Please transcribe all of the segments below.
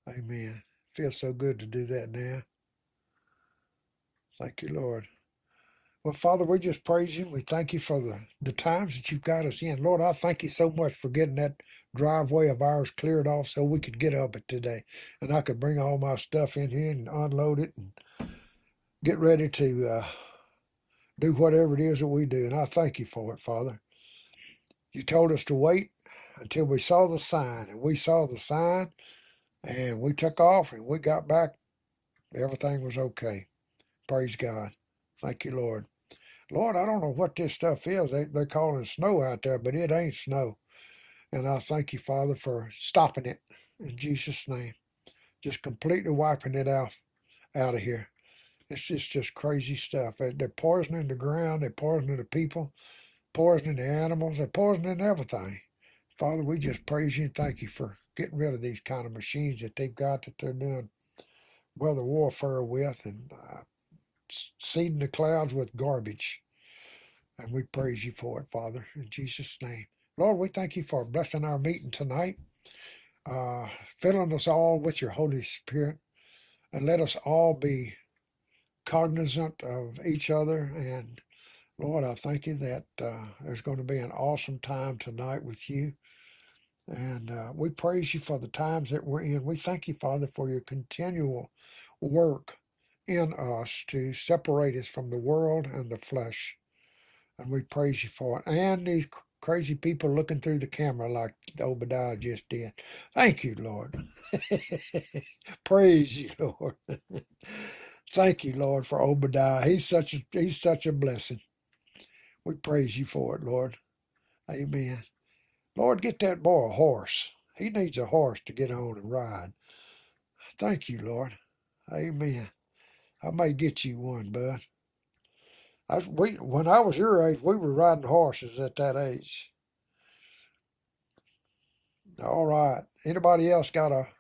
Amen. Feels so good to do that now. Thank you, Lord. Well, Father, we just praise you. We thank you for the times that you've got us in. Lord, I thank you so much for getting that driveway of ours cleared off so we could get up it today. And I could bring all my stuff in here and unload it and get ready to do whatever it is that we do. And I thank you for it, Father. You told us to wait until we saw the sign. And we saw the sign and we took off and we got back. Everything was okay. Praise God. Thank you, Lord. Lord, I don't know what this stuff is. They're calling it snow out there, but it ain't snow. And I thank you, Father, for stopping it in Jesus' name. Just completely wiping it out of here. It's just crazy stuff. They're poisoning the ground. They're poisoning the people, poisoning the animals. They're poisoning everything. Father, we just praise you and thank you for getting rid of these kind of machines that they've got that they're doing weather warfare with and seeding the clouds with garbage. And we praise you for it, Father, in Jesus' name. Lord, we thank you for blessing our meeting tonight, filling us all with your Holy Spirit, and let us all be cognizant of each other. And Lord, I thank you that there's going to be an awesome time tonight with you. And we praise you for the times that we're in. We thank you, Father, for your continual work in us to separate us from the world and the flesh. And we praise you for it. And these crazy people looking through the camera like Obadiah just did. Thank you, Lord. Praise you, Lord. Thank you, Lord, for Obadiah. He's such a blessing. We praise you for it, Lord. Amen. Lord, get that boy a horse. He needs a horse to get on and ride. Thank you, Lord. Amen. I may get you one, bud. When I was your age, we were riding horses at that age. All right. Anybody else got a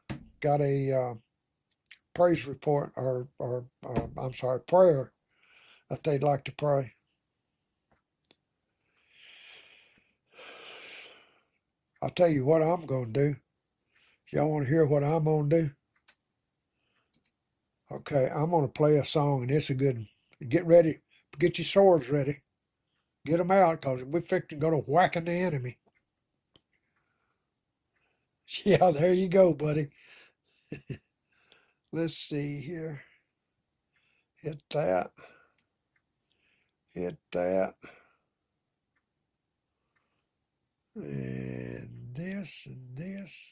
praise report or I'm sorry, prayer that they'd like to pray? I'll tell you what I'm going to do. Y'all want to hear what I'm going to do? Okay, I'm going to play a song, and it's a good one. Get ready. Get your swords ready. Get them out, because we're fixing to go to whacking the enemy. Yeah, there you go, buddy. Let's see here. Hit that. Hit that. And this and this.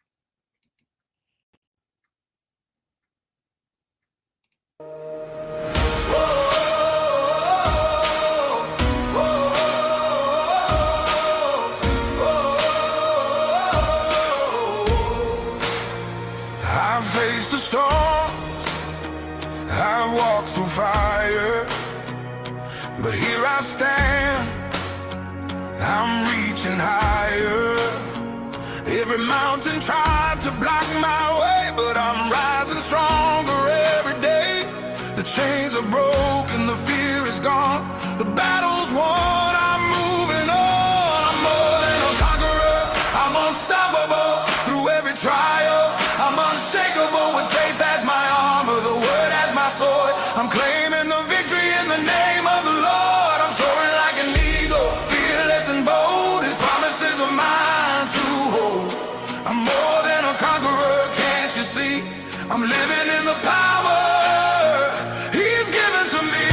I faced the storms, I walked through fire, but here I stand, I'm reaching higher. Every mountain tried to block my way, but I'm rising stronger every day. The chains are broken, the fear is gone, the battle's won, I'm moving on. I'm more than a conqueror, I'm unstoppable through every trial. I'm unshakable with faith as my armor, the word as my sword. I'm claiming the victory in the name of the Lord. I'm soaring like an eagle, fearless and bold. His promises are mine to hold. I'm more than a conqueror, can't you see? I'm living in the power He's given to me.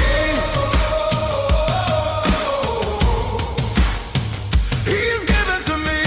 He's given to me.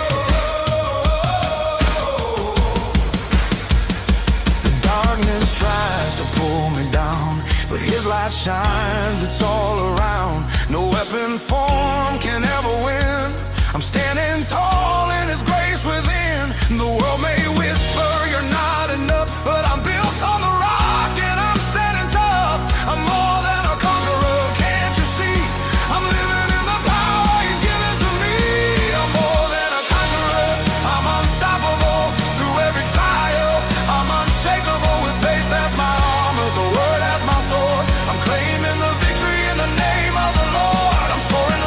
The darkness tries to pull me down, but His light shines, it's all around. No weapon formed can ever win. I'm standing tall in His grace within. The world may whisper you're not enough, but I'm built on the rock and I'm standing tough. I'm more than a conqueror, can't you see? I'm living in the power He's given to me. I'm more than a conqueror, I'm unstoppable through every trial. I'm unshakable with faith as my armor, the word as my sword. I'm claiming the victory in the name of the Lord. I'm soaring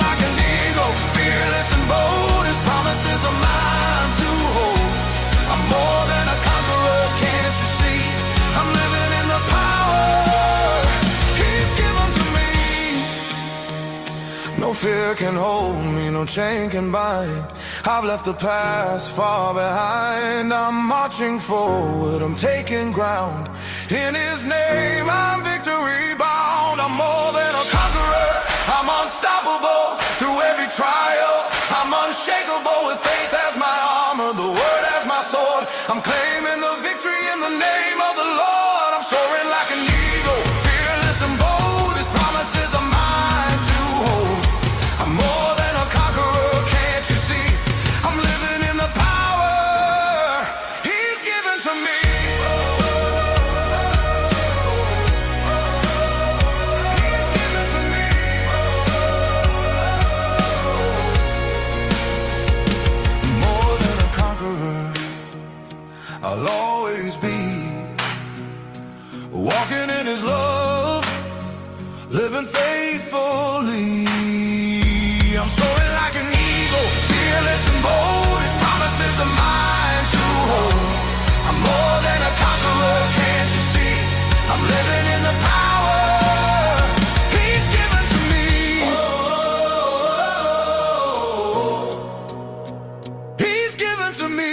fear can hold me, no chain can bind. I've left the past far behind. I'm marching forward, I'm taking ground. In His name, I'm victory bound. I'm more than a conqueror, I'm unstoppable. Through every trial, I'm unshakable. With faith as my armor, the word as my sword, I'm claiming the victory in the name of the Lord. I'm soaring like an eagle, fearless and bold. His promises are mine to hold. I'm more than a conqueror, can't you see? I'm living in the power He's given to me. He's given to me. More than a conqueror, I'll always be walking in His love, living faithfully. I'm soaring like an eagle, fearless and bold. His promises are mine to hold. I'm more than a conqueror, can't you see? I'm living in the power He's given to me. He's given to me.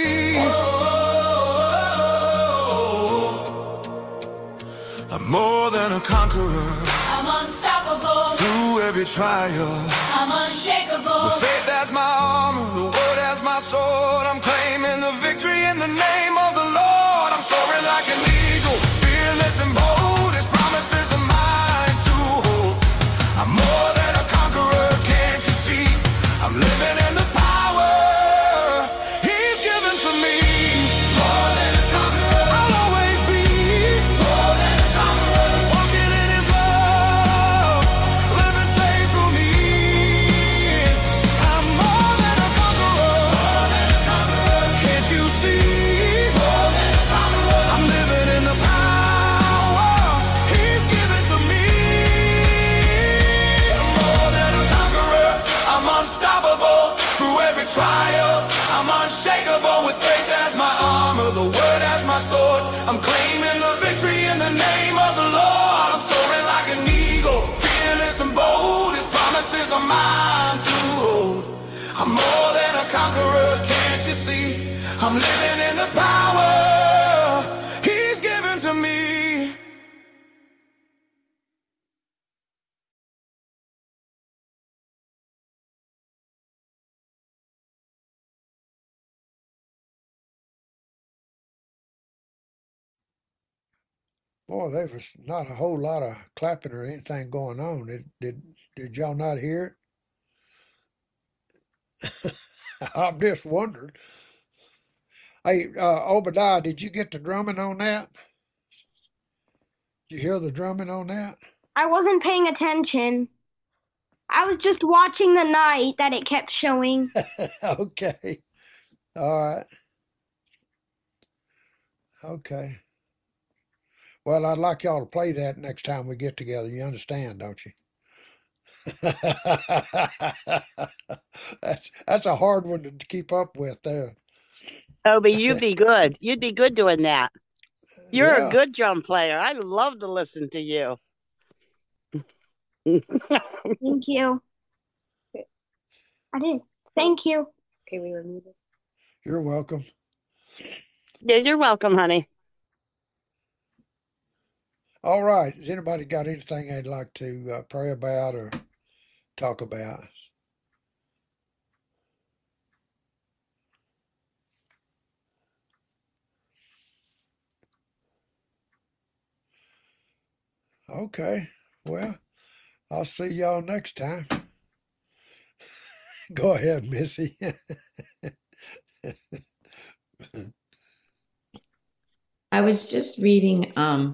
I'm more than a conqueror. I'm unstoppable. Through every trial, I'm unshakable. with faith as my armor, the word as my sword, I'm claiming the victory in the name of the Lord. I'm soaring like an eagle, fearless and bold. His promises are mine to hold. I'm more than a conqueror, can't you see? I'm living in the power He's given to me. More than a conqueror, I'll always be. More than a conqueror, walking in His love, living faithfully. I'm more than a conqueror. More than a conqueror, can't you see? More than a conqueror, I'm living in the power He's given to me. I'm more than a conqueror, I'm unstoppable. Through every trial, I'm unshakable. With faith as my armor, the word as my sword, I'm claiming the victory in the name of the Lord. I'm soaring like an eagle, fearless and bold. His promises are mine to hold. I'm more than a conqueror, can't you see? I'm living in the power He's given to me. Boy, there was not a whole lot of clapping or anything going on. Did y'all not hear it? I'm just wondering. Hey, Obadiah, did you get the drumming on that? Did you hear the drumming on that? I wasn't paying attention. I was just watching the night that it kept showing. Okay. All right. Okay. Well, I'd like y'all to play that next time we get together. You understand, don't you? That's a hard one to keep up with there. Oh, but you'd be good. You'd be good doing that. You're a Yeah. good drum player. I love to listen to you. Thank you. I did. Thank you. Okay, we were muted. You're welcome. Yeah, you're welcome, honey. All right. Has anybody got anything they'd like to pray about or talk about? Okay. Well, I'll see y'all next time. Go ahead, Missy. I was just reading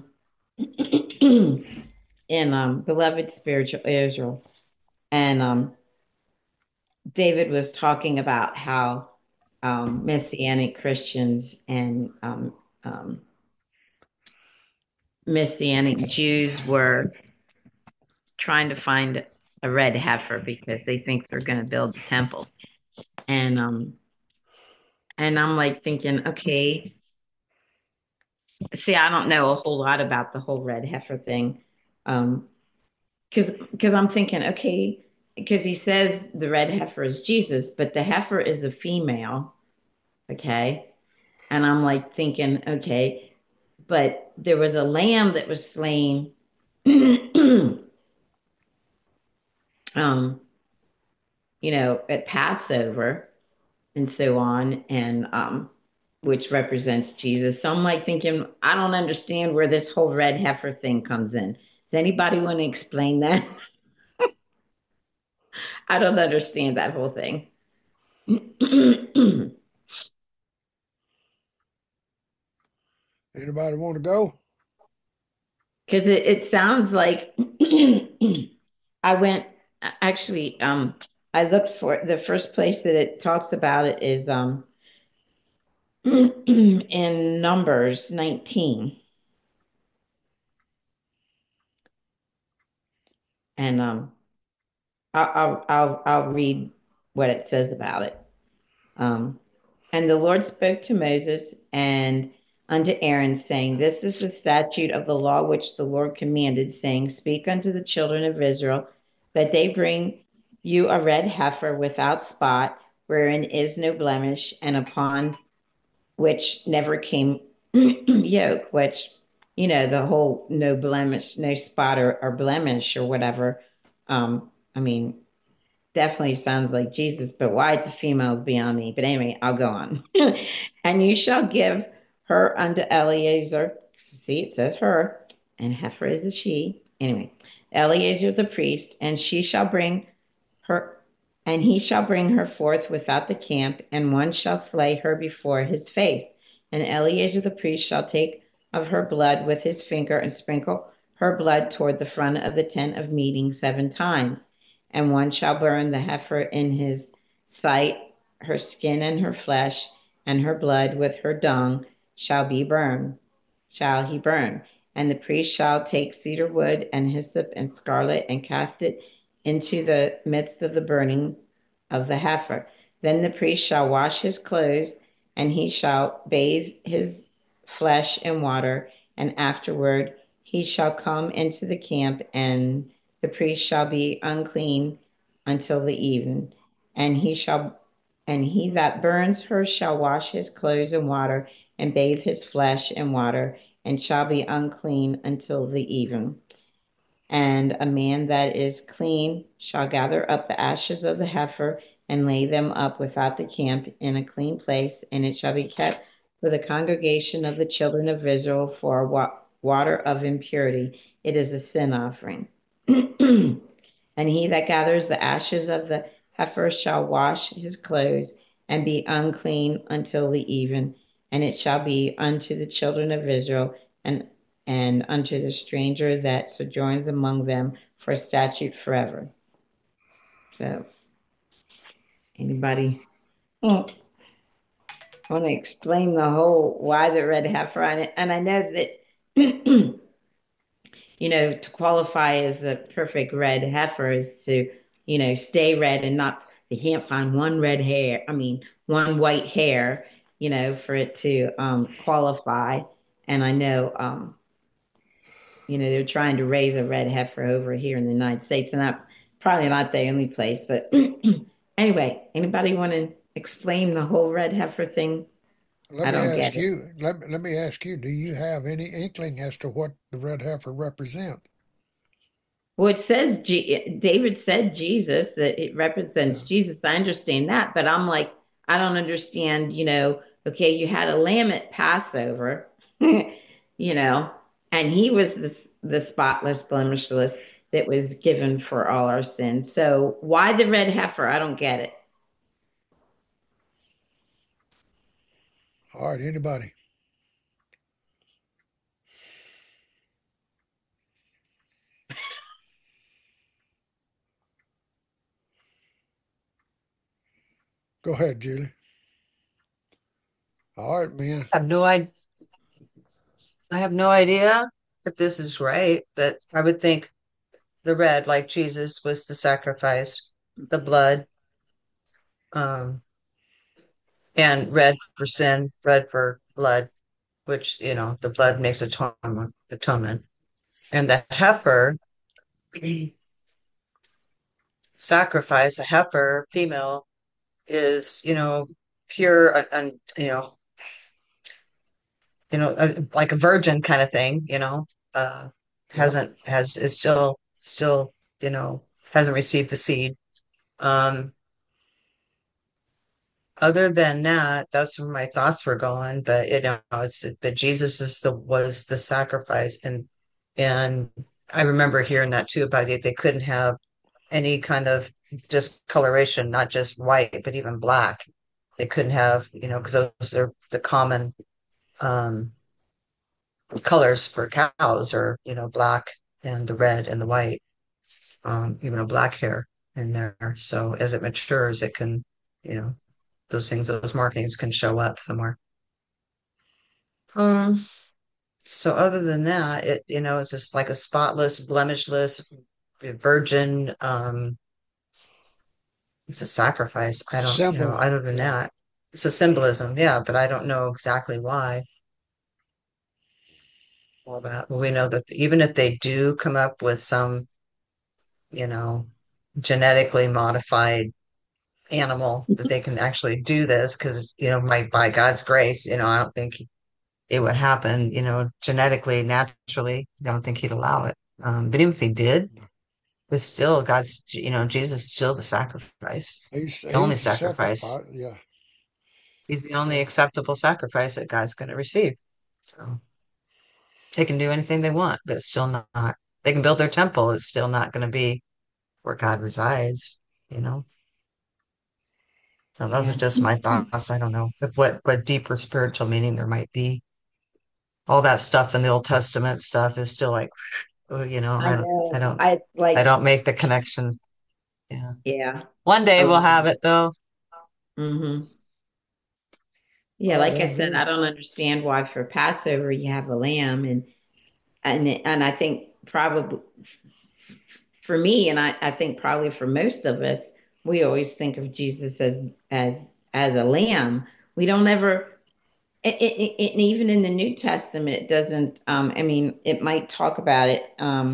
in Beloved Spiritual Israel, and David was talking about how Messianic Christians and Messianic Jews were trying to find a red heifer because they think they're going to build a temple, and I'm like thinking, okay, see, I don't know a whole lot about the whole red heifer thing, because I'm thinking, okay, because he says the red heifer is Jesus, but the heifer is a female, okay? And I'm like thinking, okay, but there was a lamb that was slain at Passover and so on, and which represents Jesus. So I'm like thinking, I don't understand where this whole red heifer thing comes in. Does anybody want to explain that? I don't understand that whole thing. Anybody want to go? Because it sounds like I went actually I looked for the first place that it talks about it is in Numbers 19. And I'll read what it says about it. And the Lord spoke to Moses and unto Aaron, saying, This is the statute of the law which the Lord commanded, saying, Speak unto the children of Israel, that they bring you a red heifer without spot, wherein is no blemish, and upon which never came yoke, which, the whole no blemish, no spot or blemish or whatever. I mean, definitely sounds like Jesus, but why it's a female is beyond me. But anyway, I'll go on. And you shall give her unto Eleazar. See, it says her, and heifer is a she. Anyway, Eleazar the priest, and she shall bring her, and he shall bring her forth without the camp, and one shall slay her before his face. And Eleazar the priest shall take of her blood with his finger and sprinkle her blood toward the front of the tent of meeting 7 times. And one shall burn the heifer in his sight, her skin and her flesh, and her blood with her dung shall he burn. And the priest shall take cedar wood and hyssop and scarlet and cast it into the midst of the burning of the heifer. Then the priest shall wash his clothes, and he shall bathe his flesh in water, and afterward he shall come into the camp, and the priest shall be unclean until the even. And he that burns her shall wash his clothes in water, and bathe his flesh in water, and shall be unclean until the even. And a man that is clean shall gather up the ashes of the heifer and lay them up without the camp in a clean place, and it shall be kept for the congregation of the children of Israel for water of impurity. It is a sin offering. And he that gathers the ashes of the heifer shall wash his clothes and be unclean until the even. And it shall be unto the children of Israel and unto the stranger that sojourns among them for a statute forever. So, anybody want to explain the whole why the red heifer? And I know that to qualify as a perfect red heifer is to, stay red and not, they can't find one one white hair, for it to qualify. And I know, they're trying to raise a red heifer over here in the United States, and probably not the only place. But anyway, anybody want to explain the whole red heifer thing? I don't get it. Let me ask you, do you have any inkling as to what the red heifer represents? Well, it says David said Jesus, that it represents Jesus. I understand that, but I'm like, I don't understand, okay, you had a lamb at Passover, and he was the spotless, blemishless that was given for all our sins. So why the red heifer? I don't get it. All right, anybody? Go ahead, Julie. All right, man. I have no idea if this is right, but I would think the red, like Jesus, was the sacrifice, the blood, and red for sin, red for blood, which, the blood makes atonement. And the heifer sacrifice, a heifer, female, is, pure and, like a virgin kind of thing, uh, Yep. is still, hasn't received the seed. Um, Other than that, that's where my thoughts were going. But but Jesus was the sacrifice, and I remember hearing that too about it. They couldn't have any kind of discoloration, not just white, but even black. They couldn't have, because those are the common um, colors for cows, or black and the red and the white, even a black hair in there. So as it matures, it can, you know, those markings can show up somewhere. Um, so other than that, it's just like a spotless, blemishless virgin. It's a sacrifice. I don't, Symbol. other than Yeah. that, it's a symbolism, yeah, but I don't know exactly why all that. We know that even if they do come up with some, you know, genetically modified animal, that they can actually do this, because, by God's grace, I don't think it would happen, genetically, naturally. I don't think he'd allow it. But even if he did, but still, Jesus is still the sacrifice, the only He's the sacrifice. sacrifice. Yeah. He's the only Yeah. acceptable sacrifice that God's going to receive. So they can do anything they want, but it's still not. They can build their temple. It's still not going to be where God resides. You know. So those are Yeah. just my thoughts. I don't know what deeper spiritual meaning there might be. All that stuff in the Old Testament stuff is still like, oh, I I know. don't, I I like, don't make the connection. Yeah. yeah. One day we'll have it though. Mm-hmm. Yeah, All right, like I said, Andrew. I don't understand why for Passover you have a lamb, and I think probably for me, and I think probably for most of us, we always think of Jesus as a lamb. We don't ever, and even in the New Testament, it doesn't. I mean, it might talk about it.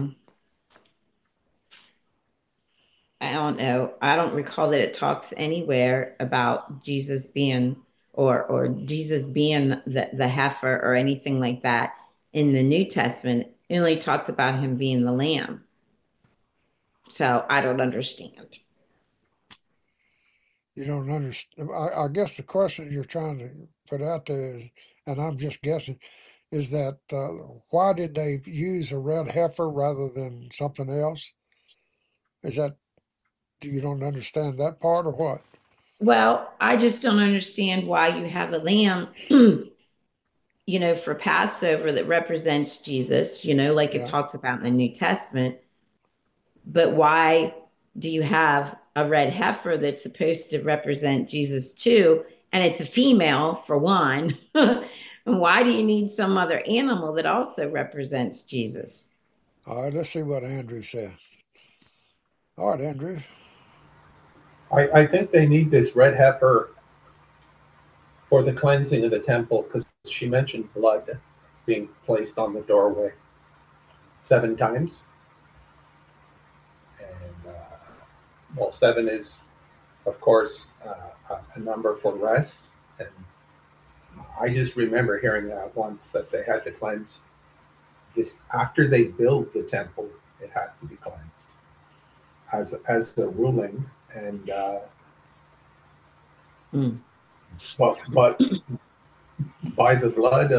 I don't know. I don't recall that it talks anywhere about Jesus being or Jesus being the heifer or anything like that in the New Testament. It only talks about him being the lamb. So I don't understand. You don't understand. I guess the question you're trying to put out there is, and I'm just guessing, is that why did they use a red heifer rather than something else? Is that, do you don't understand that part or what? Well, I just don't understand why you have a lamb, for Passover that represents Jesus, like it Yeah. talks about in the New Testament. But why do you have a red heifer that's supposed to represent Jesus too? And it's a female for one. And why do you need some other animal that also represents Jesus? All right, let's see what Andrew says. All right, Andrew. I think they need this red heifer for the cleansing of the temple, because she mentioned blood being placed on the doorway 7 times. And, well, seven is, of course, a number for rest. And I just remember hearing that once, that they had to cleanse this after they build the temple. It has to be cleansed as the ruling. And Mm. but by the blood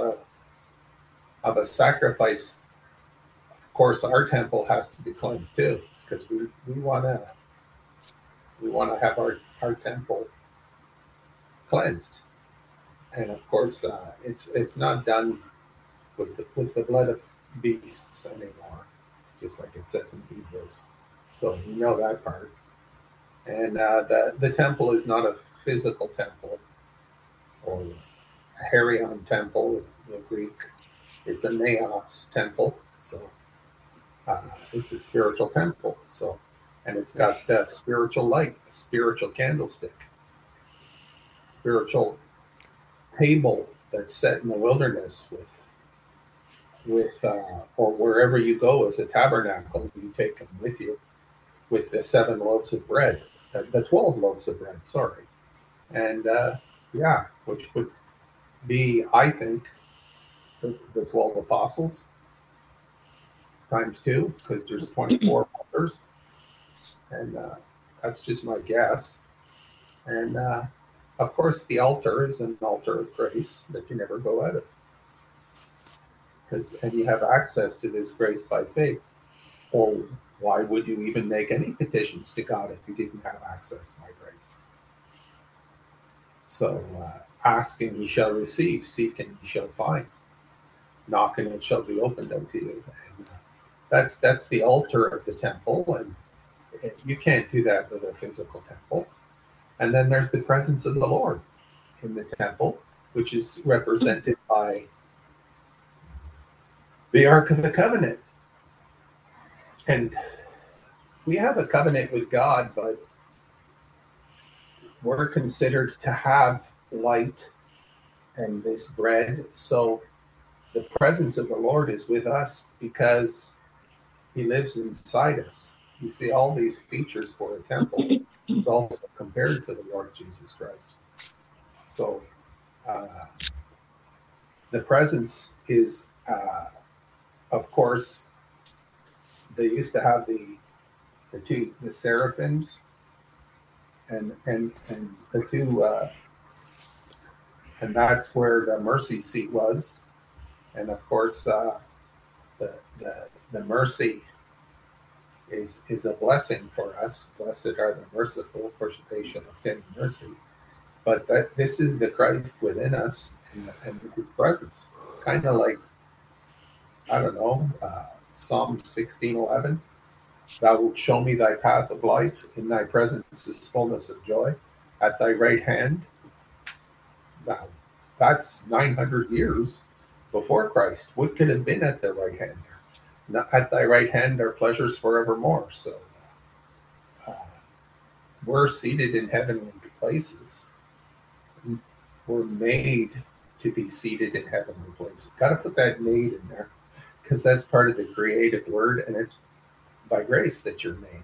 of a sacrifice, of course, our temple has to be cleansed too, because we want to have our temple cleansed. And of course, it's not done with the blood of beasts anymore, just like it says in Hebrews. So we know that part. And the temple is not a physical temple or a Herion temple in the Greek. It's a Naos temple. So it's a spiritual temple. So, and it's got spiritual light, a spiritual candlestick, spiritual table that's set in the wilderness with or wherever you go as a tabernacle, you take them with you. with the 7 loaves of bread, the 12 loaves of bread, sorry. And yeah, which would be, I think, the 12 apostles times 2, because there's 24 elders. And that's just my guess. And of course, the altar is an altar of grace that you never go out of. And you have access to this grace by faith. Or why would you even make any petitions to God if you didn't have access by grace? So, asking you shall receive, seeking you shall find, knocking it shall be opened unto you. And that's the altar of the temple, and you can't do that with a physical temple. And then there's the presence of the Lord in the temple, which is represented by the Ark of the Covenant. And we have a covenant with God, but we're considered to have light and this bread. So the presence of the Lord is with us because he lives inside us. You see, all these features for a temple is also compared to the Lord Jesus Christ. So the presence is, of course, they used to have the seraphims and the two, and that's where the mercy seat was. And of course, the mercy is a blessing for us. Blessed are the merciful, for they shall obtain mercy. But this is the Christ within us and his presence. Kind of like, I don't know, Psalm 16:11. Thou wilt show me thy path of life. In thy presence is fullness of joy. At thy right hand. Now, that's 900 years before Christ. What could have been at the right hand there? At thy right hand are pleasures forevermore. So we're seated in heavenly places. We're made to be seated in heavenly places. Got to put that made in there because that's part of the creative word, and it's by grace that you're made.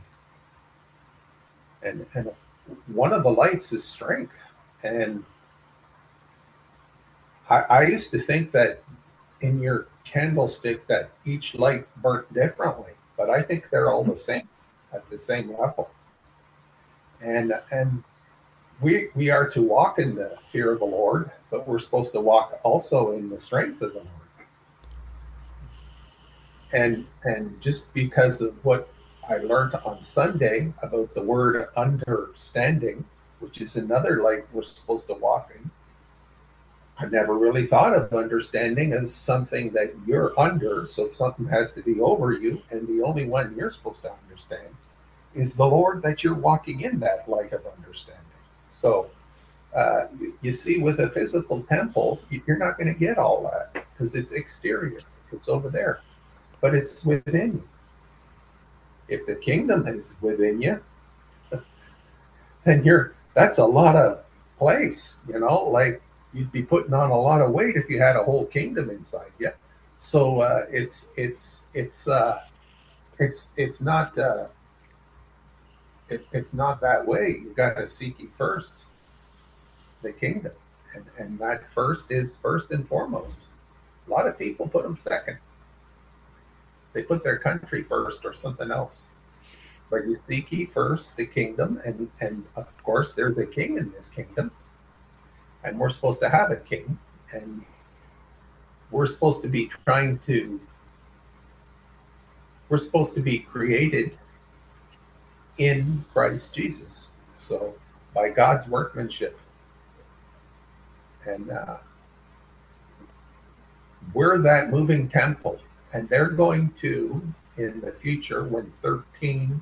And one of the lights is strength. And I used to think that in your candlestick that each light burnt differently, but I think they're all the same at the same level. And we are to walk in the fear of the Lord, but we're supposed to walk also in the strength of the Lord. And just because of what I learned on Sunday about the word understanding, which is another light we're supposed to walk in, I never really thought of understanding as something that you're under, so something has to be over you, and the only one you're supposed to understand is the Lord that you're walking in that light of understanding. So you see, with a physical temple, you're not going to get all that because it's exterior. It's over there. But it's within you. If the kingdom is within you, then that's a lot of place, like you'd be putting on a lot of weight if you had a whole kingdom inside you. So it's not it's not that way. You got to seek ye first the kingdom, and that first is first and foremost. A lot of people put them second. They put their country first or something else. But you seek ye first the kingdom, and of course there's a king in this kingdom, and we're supposed to have a king, and we're supposed to be created in Christ Jesus. So by God's workmanship. And we're that moving temple. And they're going to, in the future, when 13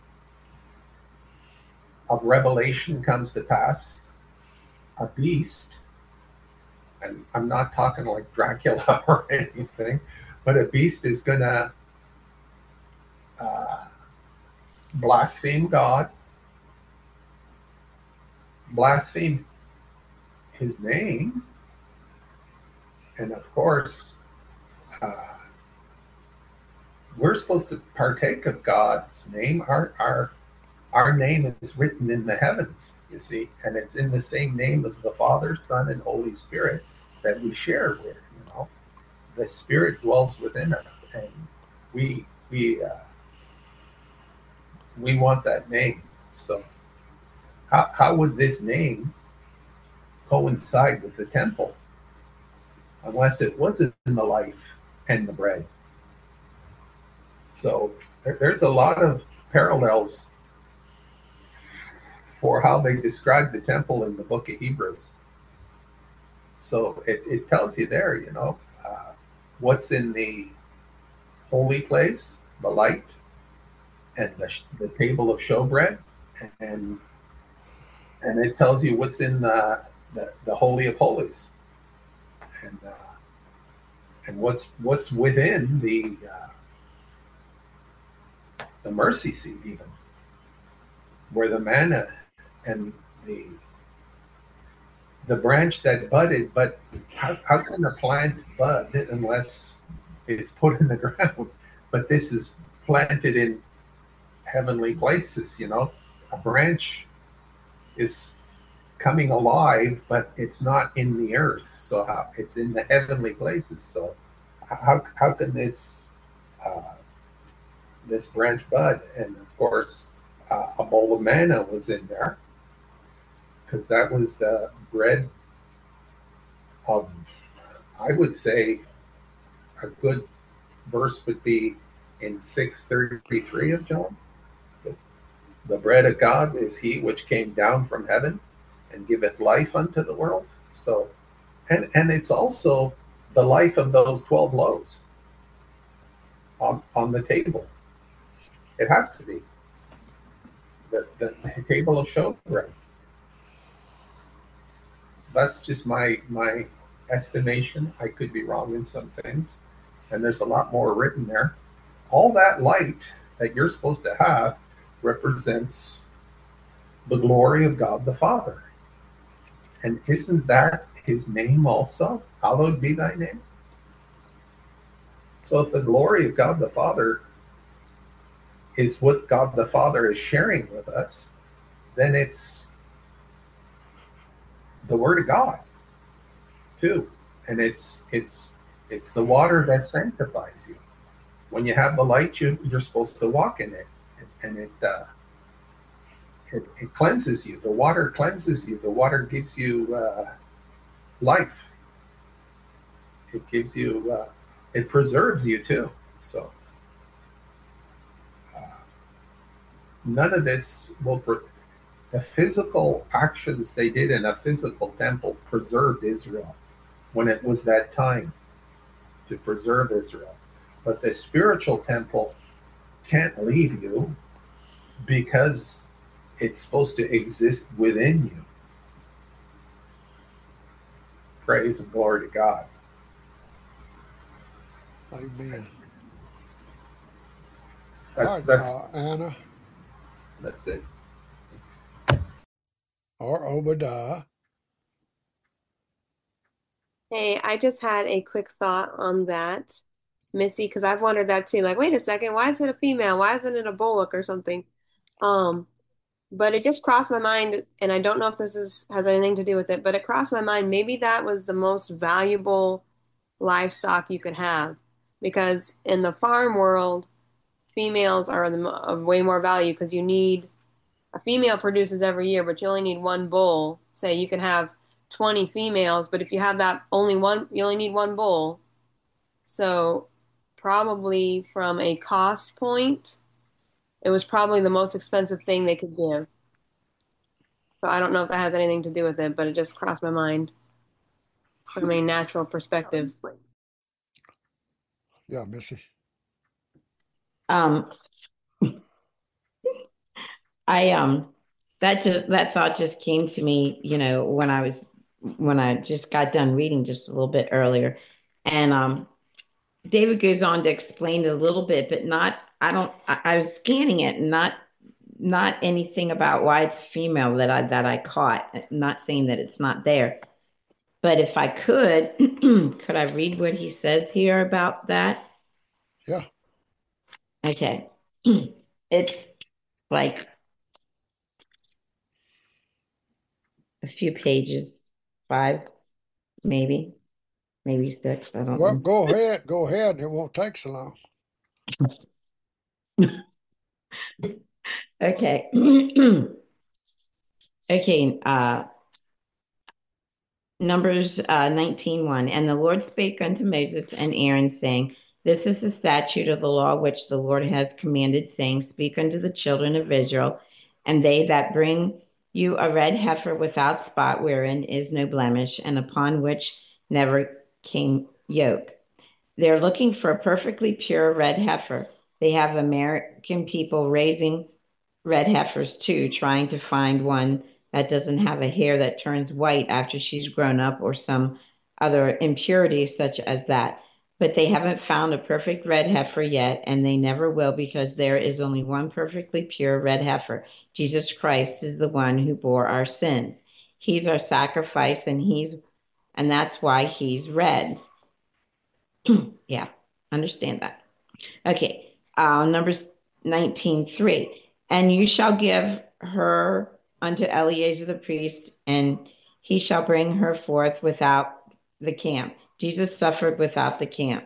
of Revelation comes to pass, a beast, and I'm not talking like Dracula or anything, but a beast is going to blaspheme God, blaspheme his name, and of course, we're supposed to partake of God's name. Our our name is written in the heavens, you see, and it's in the same name as the Father, Son, and Holy Spirit that we share with. The Spirit dwells within us, and we we uh, we want that name. So how would this name coincide with the temple unless it was in the life and the bread? So there's a lot of parallels for how they describe the temple in the book of Hebrews. So it tells you there, what's in the holy place, the light, and the table of showbread, and it tells you what's in the holy of holies, and what's within the mercy seat, even where the manna and the branch that budded. But how can a plant bud unless it's put in the ground? But this is planted in heavenly places. A branch is coming alive, but it's not in the earth. So it's in the heavenly places. So how can this branch bud? And of course, a bowl of manna was in there because that was the bread of, I would say, a good verse would be in 6:33 of John. The bread of God is he which came down from heaven and giveth life unto the world. So, and it's also the life of those 12 loaves on the table. It has to be the table of showbread. That's just my estimation. I could be wrong in some things, and there's a lot more written there. All that light that you're supposed to have represents the glory of God the Father. And isn't that his name also? Hallowed be thy name. So if the glory of God the Father is what God the Father is sharing with us, then it's the Word of God too. And it's the water that sanctifies you. When you have the light, you're supposed to walk in it, and it cleanses you. The water cleanses you. The water gives you life. It gives you, it preserves you too. So none of this the physical actions they did in a physical temple preserved Israel when it was that time to preserve Israel. But the spiritual temple can't leave you because it's supposed to exist within you. Praise and glory to God. Amen. That's Anna that's it. or Obadiah. Hey, I just had a quick thought on that, Missy, because I've wondered that too. Like, wait a second, why is it a female? Why isn't it a bullock or something? Um, but it just crossed my mind, and I don't know if has anything to do with it, but it crossed my mind. Maybe that was the most valuable livestock you could have, because in the farm world, females are of way more value because a female produces every year, but you only need one bull. Say you can have 20 females, but if you have that only one, you only need one bull. So probably from a cost point, it was probably the most expensive thing they could give. So I don't know if that has anything to do with it, but it just crossed my mind from a natural perspective. Yeah, Missy. I that thought just came to me, when I just got done reading just a little bit earlier. And David goes on to explain it a little bit, but not I was scanning it, and not anything about why it's female that I caught. Not saying that it's not there. But if I could, could I read what he says here about that? Yeah. Okay. It's like a few pages, 5, maybe 6. I don't Well, know. go ahead. Go ahead, and it won't take so long. Okay. Okay. Numbers 19:1. And the Lord spake unto Moses and Aaron, saying, This is the statute of the law which the Lord has commanded, saying, Speak unto the children of Israel, and they that bring you a red heifer without spot, wherein is no blemish, and upon which never came yoke. They're looking for a perfectly pure red heifer. They have American people raising red heifers too, trying to find one that doesn't have a hair that turns white after she's grown up or some other impurity such as that. But they haven't found a perfect red heifer yet, and they never will, because there is only one perfectly pure red heifer. Jesus Christ is the one who bore our sins. He's our sacrifice, and that's why he's red. Yeah, understand that. Okay, Numbers 19:3. And you shall give her unto Eleazar the priest, and he shall bring her forth without the camp. Jesus suffered without the camp.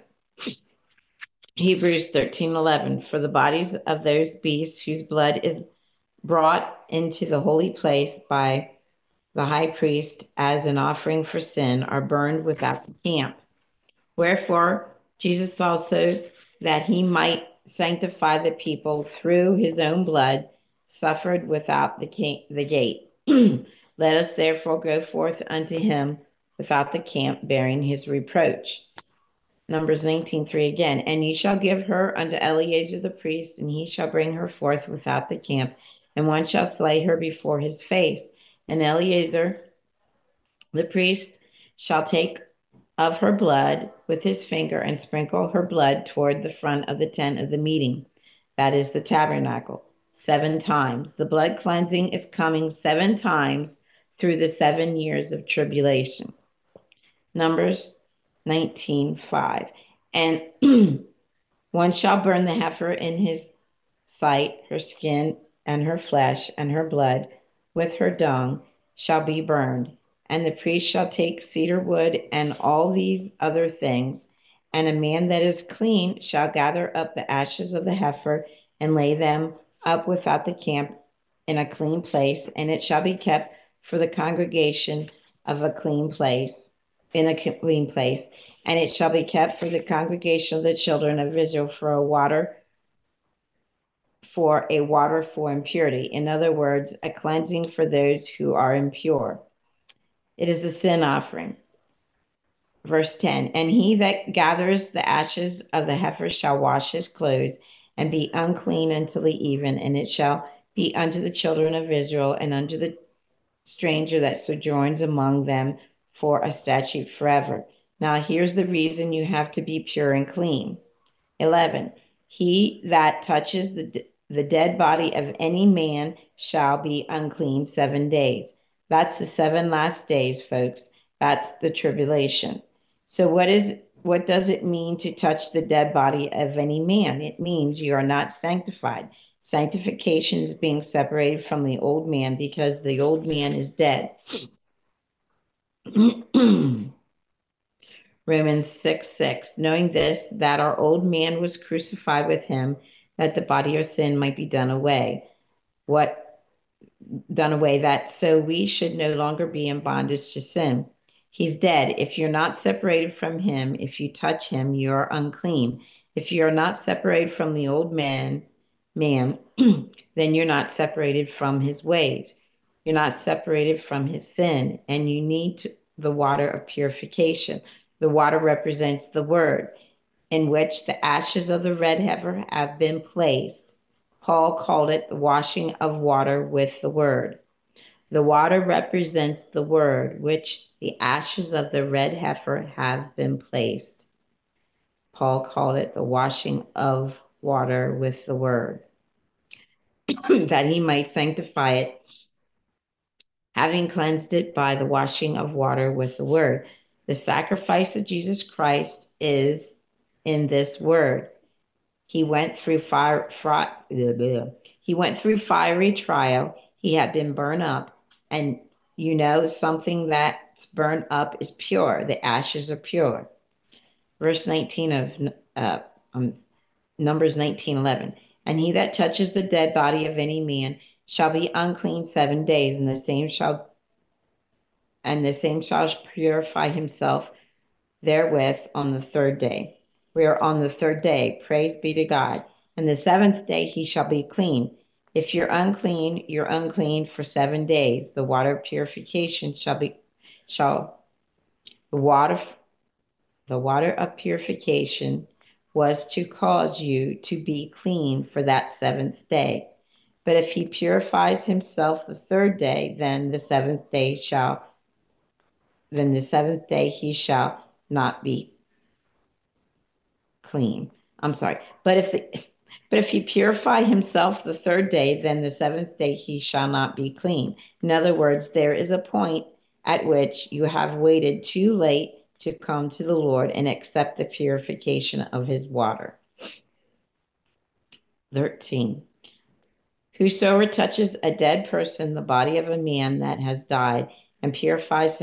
Hebrews 13:11. For the bodies of those beasts whose blood is brought into the holy place by the high priest as an offering for sin are burned without the camp. Wherefore, Jesus also, that he might sanctify the people through his own blood, suffered without the gate. Let us therefore go forth unto him without the camp, bearing his reproach. Numbers 19:3 again. And ye shall give her unto Eleazar the priest, and he shall bring her forth without the camp, and one shall slay her before his face. And Eleazar the priest shall take of her blood with his finger and sprinkle her blood toward the front of the tent of the meeting, that is the tabernacle, 7 times. The blood cleansing is coming 7 times through the 7 years of tribulation. Numbers 19:5. And one shall burn the heifer in his sight, her skin and her flesh and her blood with her dung shall be burned. And the priest shall take cedar wood and all these other things, and a man that is clean shall gather up the ashes of the heifer and lay them up without the camp in a clean place, and it shall be kept for the congregation of a clean place, in a clean place, and it shall be kept for the congregation of the children of Israel for a water for impurity. In other words, a cleansing for those who are impure. It is a sin offering. Verse 10. And he that gathers the ashes of the heifer shall wash his clothes and be unclean until the even, and it shall be unto the children of Israel and unto the stranger that sojourns among them for a statute forever. Now here's the reason you have to be pure and clean. 11. He that touches the dead body of any man shall be unclean 7 days. That's the 7 last days, folks. That's the tribulation. So what does it mean to touch the dead body of any man? It means you are not sanctified. Sanctification is being separated from the old man because the old man is dead. Romans 6:6. Knowing this, that our old man was crucified with him, that the body of sin might be done away. That so we should no longer be in bondage to sin. He's dead. If you're not separated from him, if you touch him, you're unclean. If you're not separated from the old man, then you're not separated from his ways. You're not separated from his sin, and you need the water of purification. The water represents the word, in which the ashes of the red heifer have been placed. Paul called it the washing of water with the word. The water represents the word, which the ashes of the red heifer have been placed. Paul called it the washing of water with the word, that he might sanctify it, having cleansed it by the washing of water with the word. The sacrifice of Jesus Christ is in this word. He went through fiery trial. He had been burned up, and You know, something that's burned up is pure. The ashes are pure. Verse 19 of um, Numbers 19:11. And he that touches the dead body of any man shall be unclean 7 days, and the same shall purify himself therewith on the third day. We are on the third day. Praise be to God. And the seventh day he shall be clean. If you're unclean for 7 days. The water of purification the water of purification was to cause you to be clean for that seventh day. But if he purifies himself the third day, then the seventh day he shall not be clean. I'm sorry. But if he purify himself the third day, then the seventh day he shall not be clean. In other words, there is a point at which you have waited too late to come to the Lord and accept the purification of his water. 13. Whosoever touches a dead person, the body of a man that has died, and purifies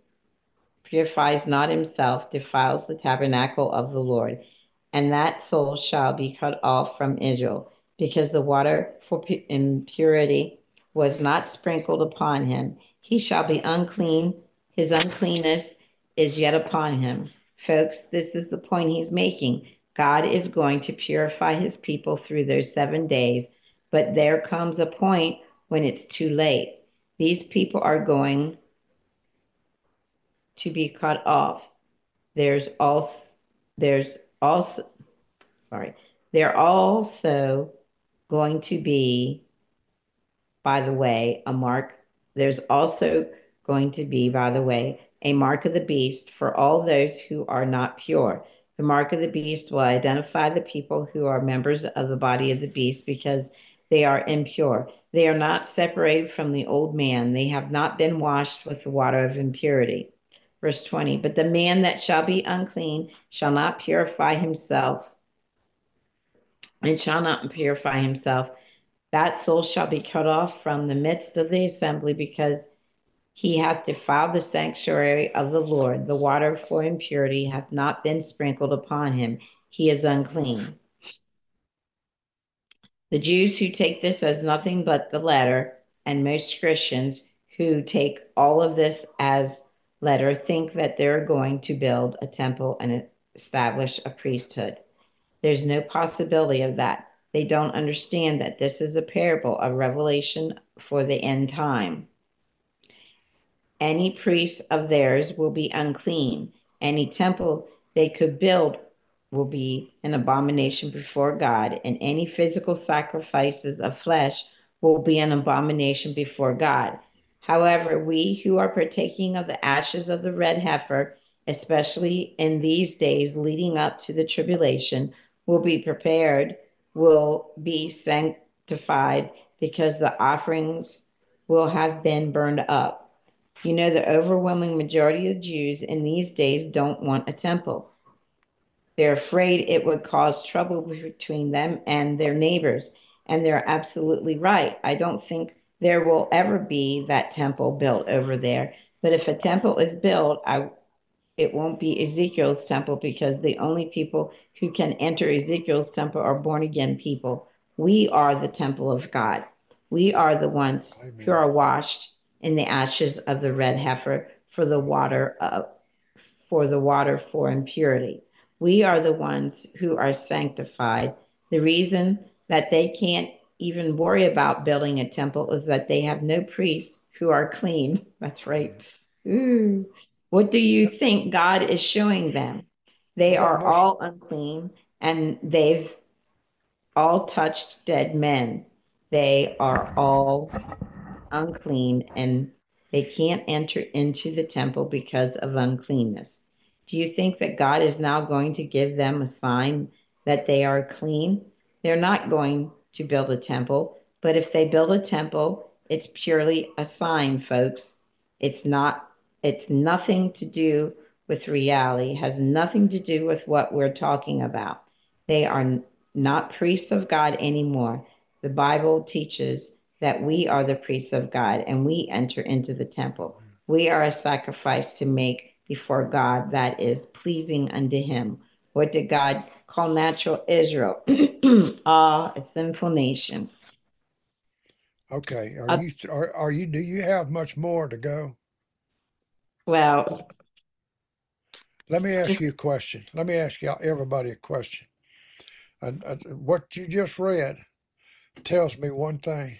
not himself, defiles the tabernacle of the Lord, and that soul shall be cut off from Israel, because the water for impurity was not sprinkled upon him. He shall be unclean. His uncleanness is yet upon him. Folks, this is the point he's making. God is going to purify his people through those 7 days, but there comes a point when it's too late. These people are going to be cut off. They're also going to be, by the way, a mark. There's also going to be, by the way, a mark of the beast for all those who are not pure. The mark of the beast will identify the people who are members of the body of the beast because they are impure. They are not separated from the old man. They have not been washed with the water of impurity. Verse 20, but the man that shall be unclean shall not purify himself, and shall not purify himself. That soul shall be cut off from the midst of the assembly, because he hath defiled the sanctuary of the Lord. The water for impurity hath not been sprinkled upon him. He is unclean. The Jews who take this as nothing but the letter, and most Christians who take all of this as letter, think that they're going to build a temple and establish a priesthood. There's no possibility of that. They don't understand that this is a parable, a revelation for the end time. Any priest of theirs will be unclean. Any temple they could build will be an abomination before God, and any physical sacrifices of flesh will be an abomination before God. However, we who are partaking of the ashes of the red heifer, especially in these days leading up to the tribulation, will be prepared, will be sanctified, because the offerings will have been burned up. You know, the overwhelming majority of Jews in these days don't want a temple. They're afraid it would cause trouble between them and their neighbors. And they're absolutely right. I don't think there will ever be that temple built over there. But if a temple is built, it won't be Ezekiel's temple, because the only people who can enter Ezekiel's temple are born again people. We are the temple of God. We are the ones who are washed in the ashes of the red heifer for the water for impurity. We are the ones who are sanctified. The reason that they can't even worry about building a temple is that they have no priests who are clean. That's right. Ooh. What do you think God is showing them? They are all unclean, and they've all touched dead men. They are all unclean, and they can't enter into the temple because of uncleanness. Do you think that God is now going to give them a sign that they are clean? They're not going to build a temple, but if they build a temple, it's purely a sign, folks. It's nothing to do with reality, has nothing to do with what we're talking about. They are not priests of God anymore. The Bible teaches that we are the priests of God and we enter into the temple. We are a sacrifice to make before God that is pleasing unto him. What did God call natural Israel? A sinful nation. Okay. Are you do you have much more to go? Well, Let me ask just you a question. Let me ask y'all everybody a question. What you just read tells me one thing.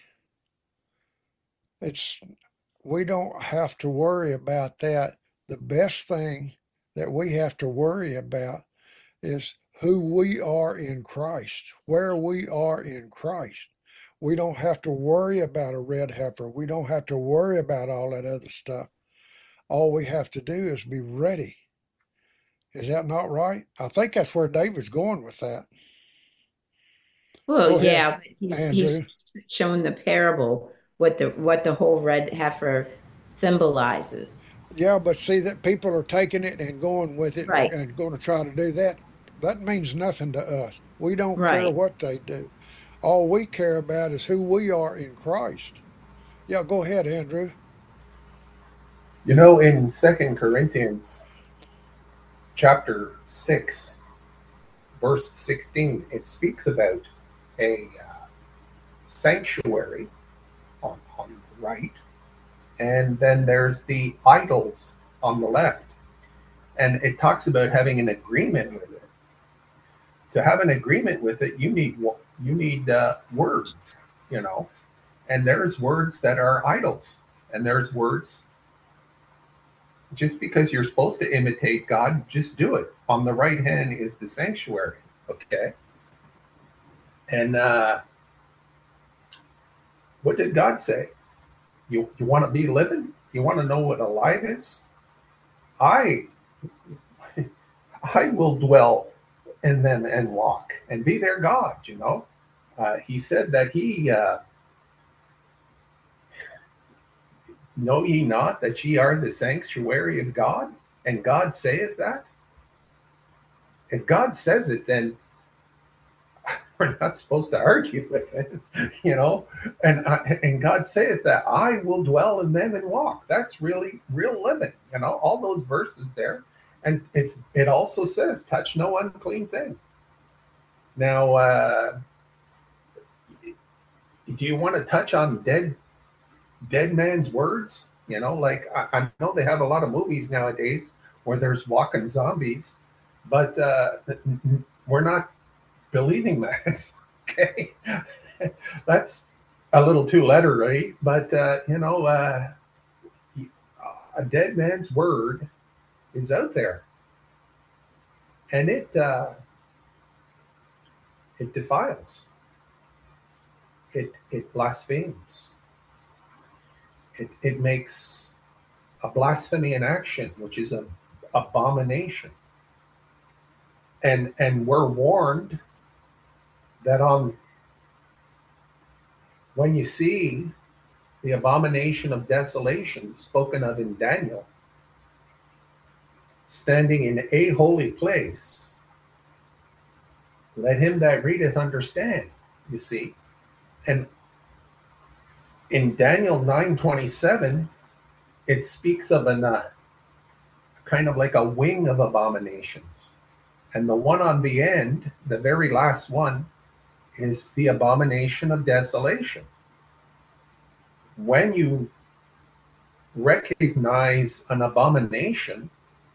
It's we don't have to worry about that. The best thing that we have to worry about is who we are in Christ, where we are in Christ. We don't have to worry about a red heifer. We don't have to worry about all that other stuff. All we have to do is be ready. Is that not right? I think that's where David's going with that. well, Go ahead, yeah, but he's Andrew. showing the parable what the whole red heifer symbolizes. Yeah, but see that people are taking it and going with it Right, and going to try to do that. That means nothing to us. We don't care right. what they do. All we care about is who we are in Christ. Yeah, go ahead, Andrew. You know, in 2 Corinthians chapter 6, verse 16, it speaks about a sanctuary on the right, and then there's the idols on the left. And it talks about having an agreement with it. To have an agreement with it, you need words, you know. And there's words that are idols, and there's words. Just because you're supposed to imitate God, just do it. On the right hand is the sanctuary, okay? And what did God say? You want to be living? You want to know what alive is? I I will dwell in them and walk and be their God, you know. He said that know ye not that ye are the sanctuary of God? And God saith that? If God says it, then we're not supposed to argue with it, you know. And God saith that I will dwell in them and walk. That's really real living, you know. All those verses there, and it also says, touch no unclean thing. Now, do you want to touch on dead man's words? You know, like I know they have a lot of movies nowadays where there's walking zombies, but we're not believing that. Okay, that's a little too lettery, but you know, a dead man's word is out there, and it defiles, it blasphemes, it makes a blasphemy in action, which is an abomination, and we're warned that on when you see the abomination of desolation spoken of in Daniel, standing in a holy place, let him that readeth understand, you see. And in Daniel 9:27, it speaks of a kind of like a wing of abominations. And the one on the end, the very last one, is the abomination of desolation. When you recognize an abomination,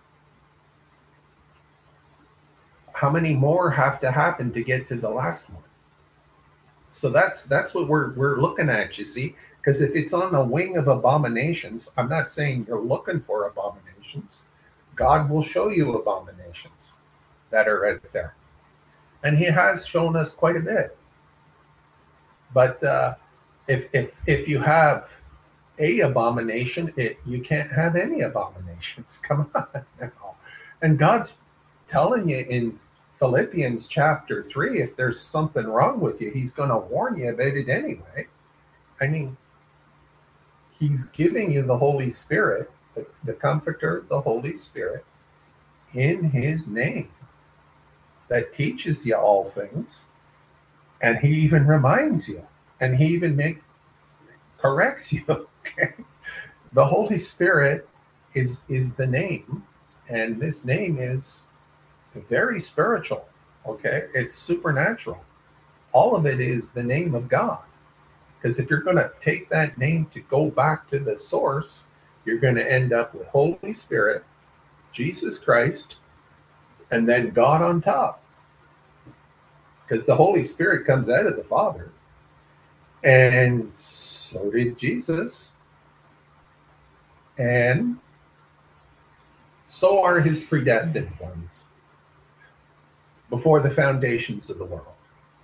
how many more have to happen to get to the last one? So that's what we're looking at, you see. Because if it's on a wing of abominations, I'm not saying you're looking for abominations. God will show you abominations that are out there, and He has shown us quite a bit. But if you have a abomination, you can't have any abominations. Come on, and God's telling you in Philippians chapter 3, if there's something wrong with you, He's going to warn you about it anyway. I mean, He's giving you the Holy Spirit, the Comforter, the Holy Spirit, in His name, that teaches you all things, and He even reminds you, and He even makes corrects you. Okay? The Holy Spirit is the name, and this name is very spiritual. Okay, it's supernatural. All of it is the name of God. Because if you're going to take that name to go back to the source, you're going to end up with Holy Spirit, Jesus Christ, and then God on top. Because the Holy Spirit comes out of the Father, and so did Jesus, and so are his predestined ones before the foundations of the world.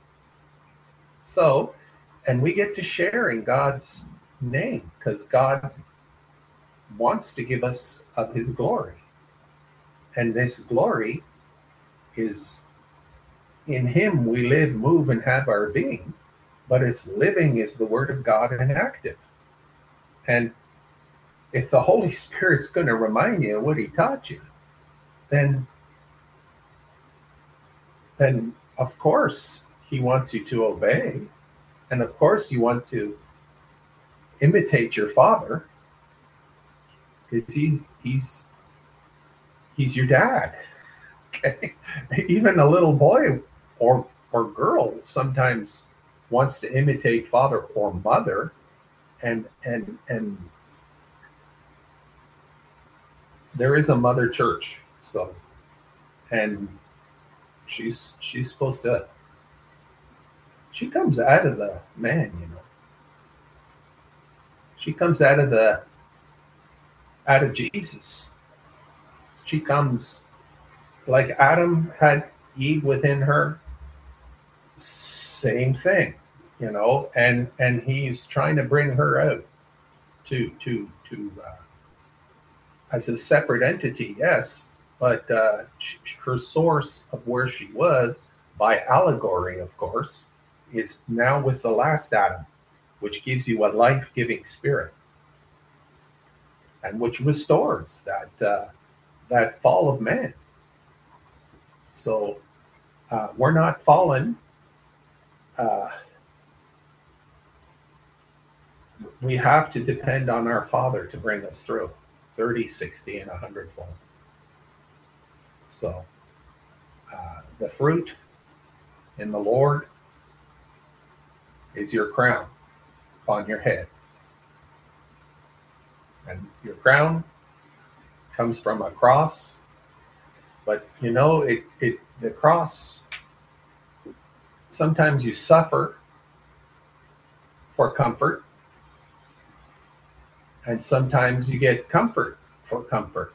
So, and we get to share in God's name because God wants to give us of his glory. And this glory is in him we live, move, and have our being. But it's living is the word of God and active. And if the Holy Spirit's going to remind you of what he taught you, then of course he wants you to obey. And of course you want to imitate your father because he's your dad. Okay? Even a little boy or girl sometimes wants to imitate father or mother, and there is a mother church, so, and she's supposed to, she comes out of the man, you know. She comes out of Jesus. She comes like Adam had Eve within her, same thing, you know, and he's trying to bring her out to as a separate entity, yes, but her source of where she was, by allegory, of course, is now with the last Adam, which gives you a life-giving spirit, and which restores that fall of man. So we're not fallen. We have to depend on our Father to bring us through 30, 60, and 100-fold. So the fruit in the Lord is your crown upon your head. And your crown comes from a cross. But, you know, the cross, sometimes you suffer for comfort. And sometimes you get comfort for comfort.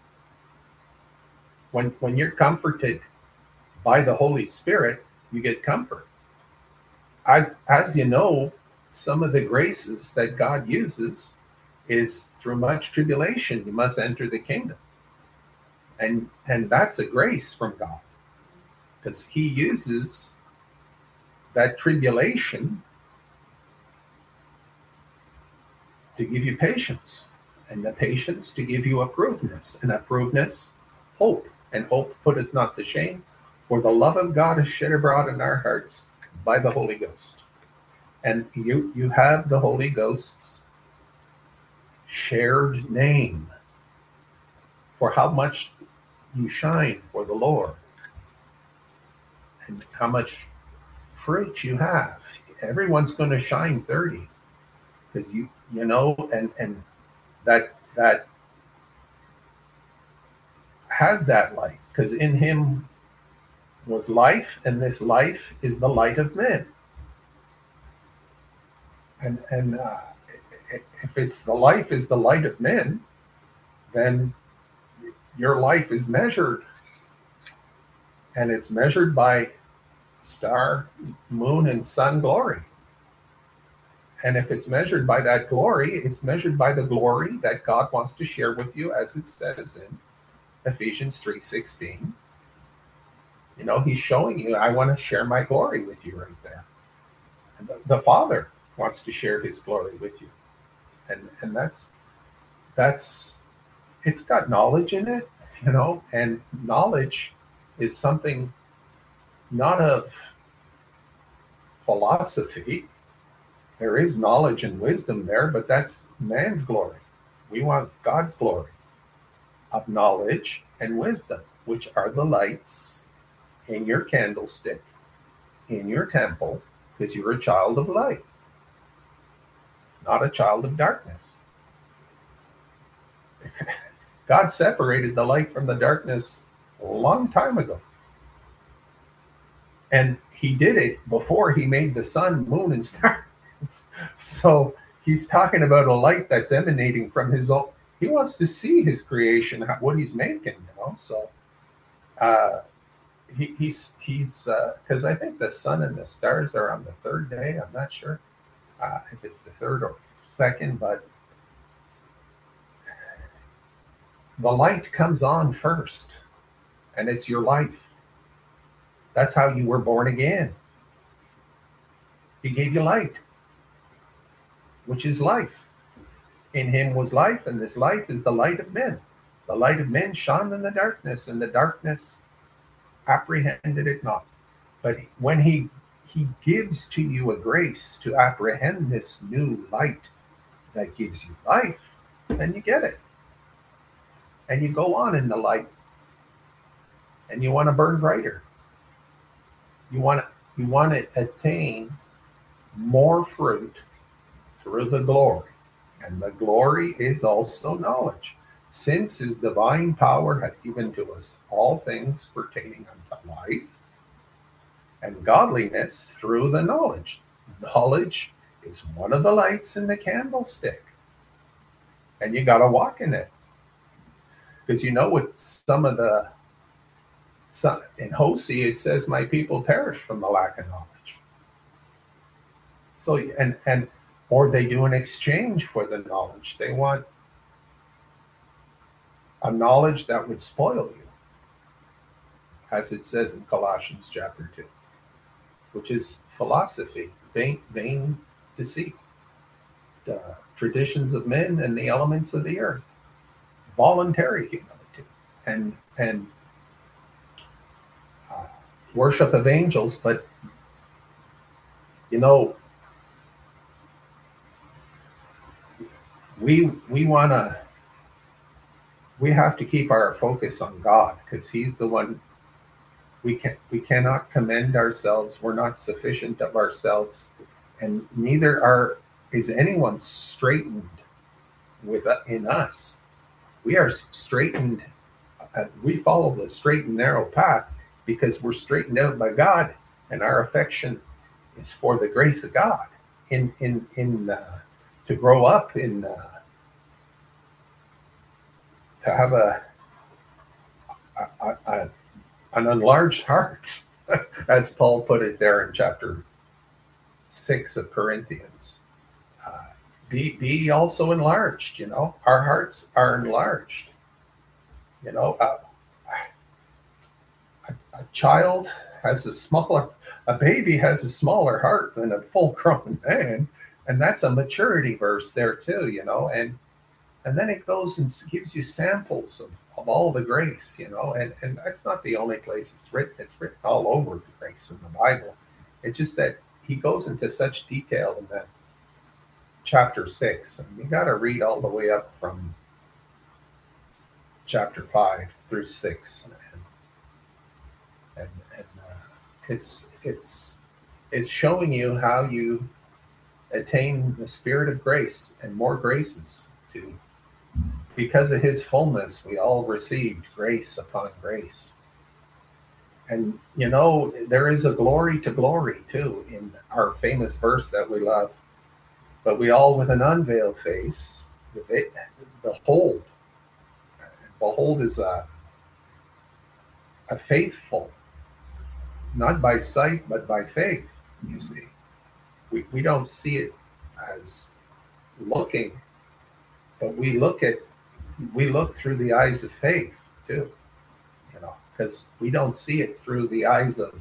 When you're comforted by the Holy Spirit, you get comfort. As you know, some of the graces that God uses is through much tribulation, you must enter the kingdom. And that's a grace from God, because he uses that tribulation to give you patience, and the patience to give you approvedness, and approvedness, hope, and hope putteth not to shame, for the love of God is shed abroad in our hearts by the Holy Ghost. And you have the Holy Ghost's shared name for how much you shine for the Lord and how much fruit you have. Everyone's going to shine 30 because you know, and that has that light, because in him was life, and this life is the light of men. And if it's the life is the light of men, then your life is measured, and it's measured by star, moon, and sun glory. And if it's measured by that glory, it's measured by the glory that God wants to share with you, as it says in Ephesians 3:16. You know, he's showing you, I want to share my glory with you right there. And the Father wants to share his glory with you. And that's it's got knowledge in it, you know, and knowledge is something not of philosophy, There is knowledge and wisdom there, but that's man's glory. We want God's glory of knowledge and wisdom, which are the lights in your candlestick, in your temple, because you're a child of light, not a child of darkness. God separated the light from the darkness a long time ago. And he did it before he made the sun, moon, and stars. So he's talking about a light that's emanating from his own. He wants to see his creation, what he's making, you know. So he's because I think the sun and the stars are on the third day. I'm not sure if it's the third or second, but the light comes on first, and it's your life. That's how you were born again. He gave you light, which is life. In him was life, and this life is the light of men. The light of men shone in the darkness, and the darkness apprehended it not. But when he gives to you a grace to apprehend this new light that gives you life, then you get it. And you go on in the light. And you want to burn brighter. You want to attain more fruit through the glory. And the glory is also knowledge. Since his divine power hath given to us all things pertaining unto life and godliness through the knowledge. Knowledge is one of the lights in the candlestick. And you got to walk in it. Because you know what in Hosea it says, my people perish from the lack of knowledge. So, or they do an exchange for the knowledge. They want a knowledge that would spoil you, as it says in Colossians chapter 2, which is philosophy, vain deceit, the traditions of men and the elements of the earth, voluntary humility, and worship of angels. But you know, we have to keep our focus on God, because he's the one. We cannot commend ourselves. We're not sufficient of ourselves, and neither is anyone straightened in us. We are straightened. We follow the straight and narrow path because we're straightened out by God, and our affection is for the grace of God. To grow up in to have an enlarged heart, as Paul put it there in chapter 6 of Corinthians. Be also enlarged. You know, our hearts are enlarged. You know, a child has a baby has a smaller heart than a full-grown man, and that's a maturity verse there too. You know, and then it goes and gives you samples of all the grace, you know, and that's not the only place it's written. It's written all over the grace in the Bible. It's just that he goes into such detail in that chapter 6, and you got to read all the way up from chapter 5 through 6, and it's showing you how you attain the spirit of grace and more graces to. Because of his fullness, we all received grace upon grace. And, you know, there is a glory to glory, too, in our famous verse that we love. But we all, with an unveiled face, behold. Behold is a faithful, not by sight, but by faith, you see. We don't see it as looking, but we look through the eyes of faith too, you know, because we don't see it through the eyes of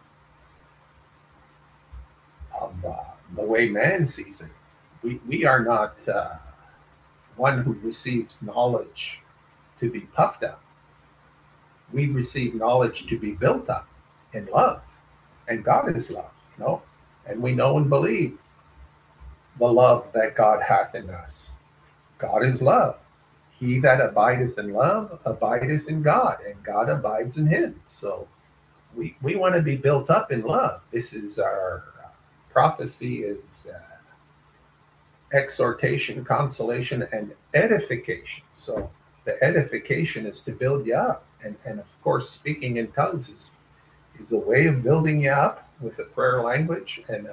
the way man sees it. We are not one who receives knowledge to be puffed up. We receive knowledge to be built up in love, and God is love, you know, and we know and believe the love that God hath in us. God is love. He that abideth in love abideth in God, and God abides in him. So we want to be built up in love. This is our prophecy is exhortation, consolation, and edification. So the edification is to build you up. And of course, speaking in tongues is a way of building you up with the prayer language and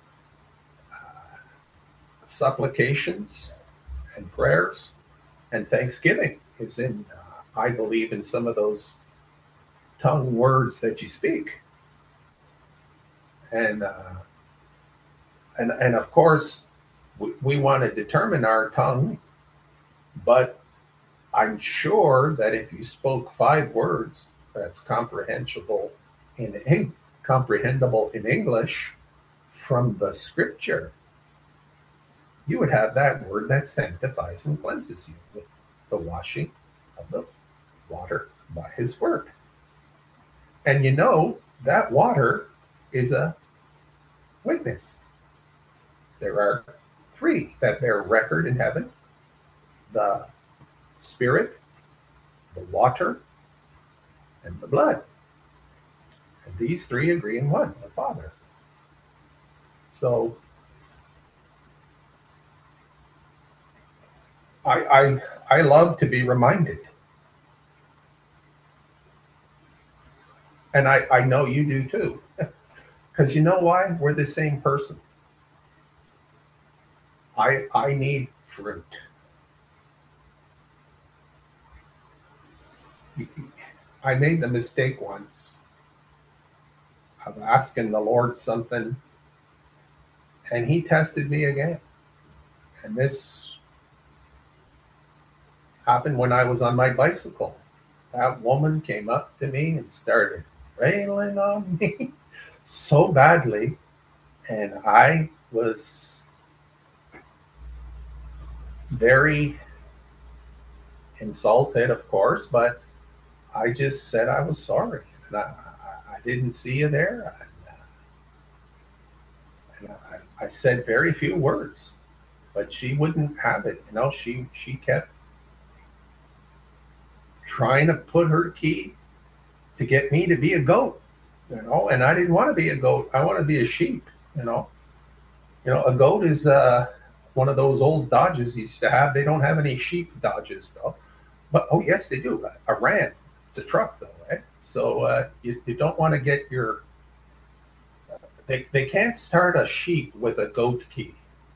supplications and prayers and thanksgiving is in, I believe, in some of those tongue words that you speak. And and of course, we want to determine our tongue, but I'm sure that if you spoke 5 words that's comprehensible comprehensible in English from the scripture, you would have that word that sanctifies and cleanses you with the washing of the water by his word. And you know that water is a witness. There are 3 that bear record in heaven: the Spirit, the water, and the blood. And these 3 agree in one, the Father. So I love to be reminded. And I know you do too. Because you know why? We're the same person. I need fruit. I made the mistake once of asking the Lord something, and he tested me again. And this happened when I was on my bicycle. That woman came up to me and started railing on me so badly, and I was very insulted, of course, but I just said I was sorry, and I didn't see you there. And I said very few words, but she wouldn't have it. You know, she kept trying to put her key to get me to be a goat. You know, and I didn't want to be a goat. I want to be a sheep. You know, a goat is one of those old Dodges used to have. They don't have any sheep Dodges though, but oh yes, they do. A Ram. It's a truck though, right? So you don't want to get your. They can't start a sheep with a goat key.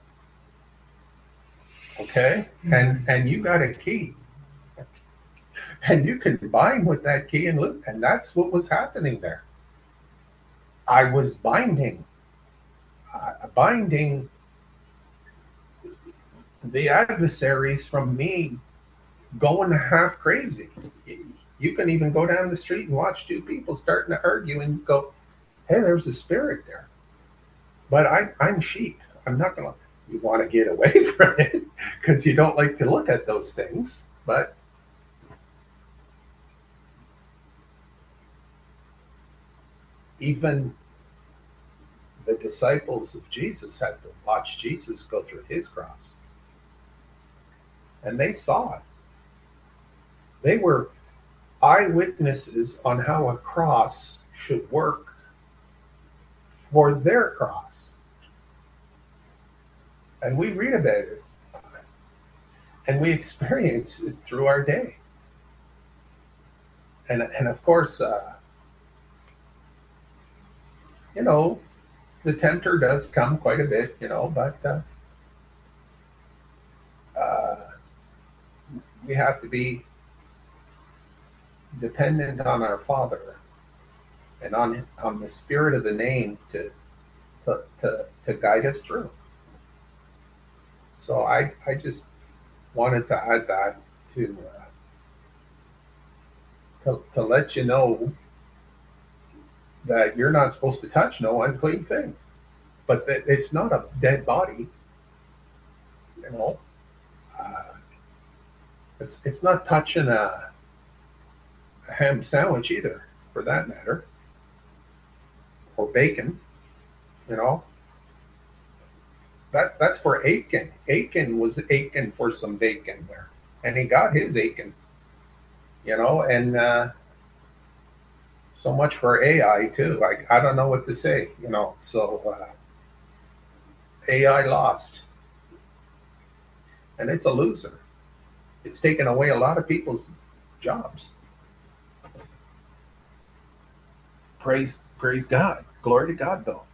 Okay, and you got a key, and you can bind with that key and look, and that's what was happening there. I was binding the adversaries from me going half crazy. You can even go down the street and watch 2 people starting to argue and go, hey, there's a spirit there. But I'm sheep. I'm not going to. You want to get away from it because you don't like to look at those things. But even the disciples of Jesus had to watch Jesus go through his cross. And they saw it. They were eyewitnesses on how a cross should work for their cross. And we read about it. And we experience it through our day. And of course, the tempter does come quite a bit, but we have to be dependent on our Father and on the Spirit of the name to guide us through. So I just wanted to add that to let you know that you're not supposed to touch no unclean thing, but that it's not a dead body. It's not touching a ham sandwich either, for that matter, or bacon. But that's for Aiken. Aiken was aching for some bacon there, and he got his Aiken, and so much for AI too. I don't know what to say, So AI lost, and it's a loser. It's taken away a lot of people's jobs. Praise God. Glory to God, though.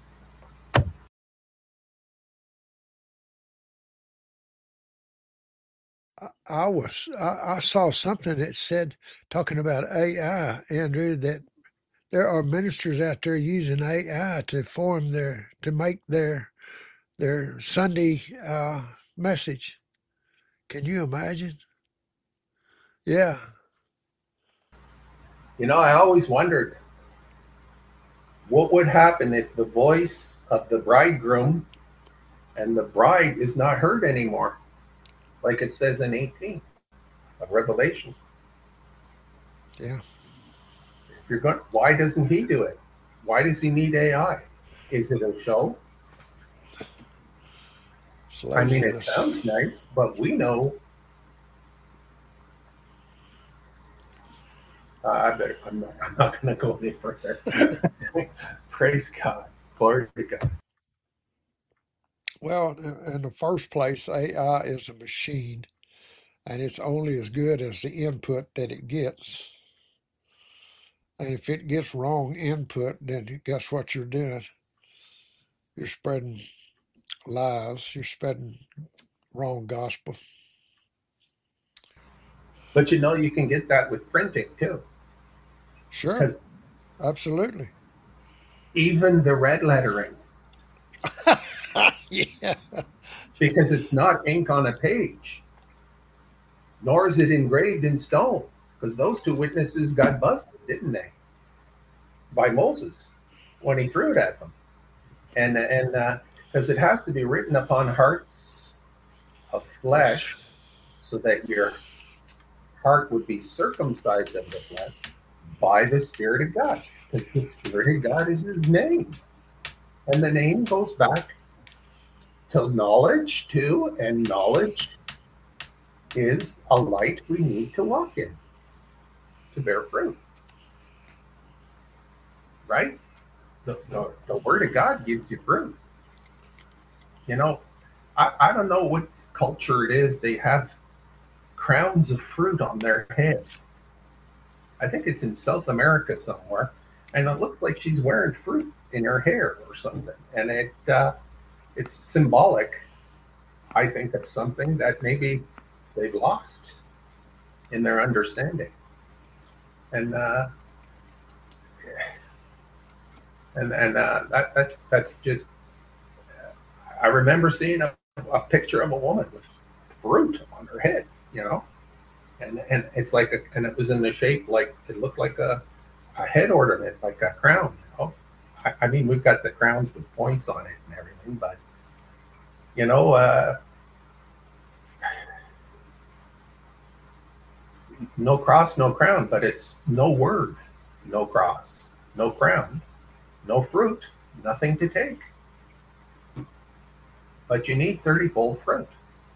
I saw something that said, talking about AI, Andrew, that there are ministers out there using AI to make their Sunday message. Can you imagine? Yeah. I always wondered what would happen if the voice of the bridegroom and the bride is not heard anymore, like it says in 18 of Revelation. Yeah. Why doesn't he do it? Why does he need AI? Is it a show? I mean, it sounds nice, but we know. I'm not going to go any further. Praise God. Glory to God. Well, in the first place, AI is a machine, and it's only as good as the input that it gets. And if it gets wrong input, then guess what you're doing? You're spreading lies. You're spreading wrong gospel. But you can get that with printing too. Sure. Absolutely. Even the red lettering. Yeah. Because it's not ink on a page, nor is it engraved in stone. Because those two witnesses got busted, didn't they? By Moses when he threw it at them. And because it has to be written upon hearts of flesh, so that your heart would be circumcised of the flesh by the Spirit of God. Because the Spirit of God is his name. And the name goes back to knowledge too, and knowledge is a light we need to walk in to bear fruit. Right? The Word of God gives you fruit. I don't know what culture it is. They have crowns of fruit on their head. I think it's in South America somewhere, and it looks like she's wearing fruit in her hair or something. And it's symbolic, I think, of something that maybe they've lost in their understanding. And that's just. I remember seeing a picture of a woman with fruit on her head, and it's like and it was in the shape like it looked like a head ornament, like a crown. I mean, we've got the crowns with points on it and everything, but no cross, no crown, but it's no word, no cross, no crown, no fruit, nothing to take. But you need 30-fold fruit.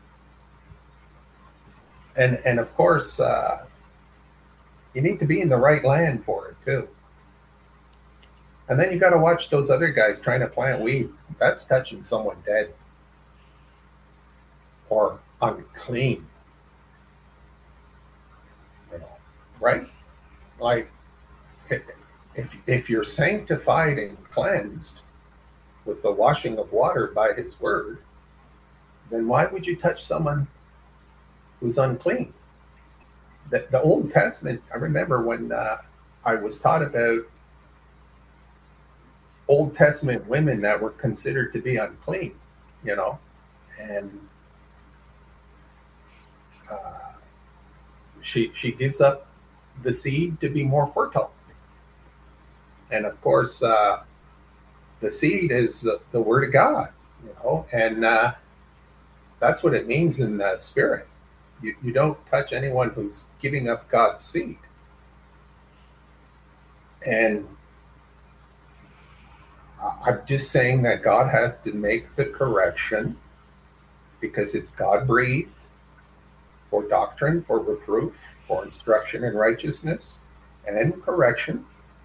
And of course, you need to be in the right land for it too. And then you got to watch those other guys trying to plant weeds. That's touching someone dead or unclean. Right? Like, if you're sanctified and cleansed with the washing of water by his word, then why would you touch someone who's unclean? The Old Testament, I remember when I was taught about Old Testament women that were considered to be unclean, and she gives up the seed to be more fertile. And of course, the seed is the word of God, and that's what it means in the spirit. You don't touch anyone who's giving up God's seed. And I'm just saying that God has to make the correction because it's God breathed for doctrine, for reproof, for instruction in righteousness and correction.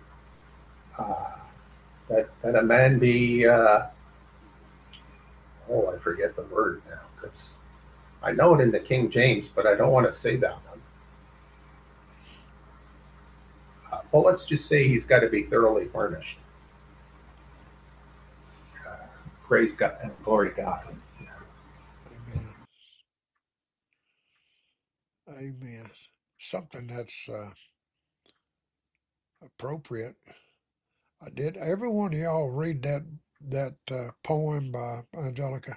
That a man be, I forget the word now because I know it in the King James, but I don't want to say that one. Well, let's just say he's got to be thoroughly furnished. Praise God and glory to God. Amen. Amen. Something that's appropriate. Did every one of y'all read that poem by Angelica?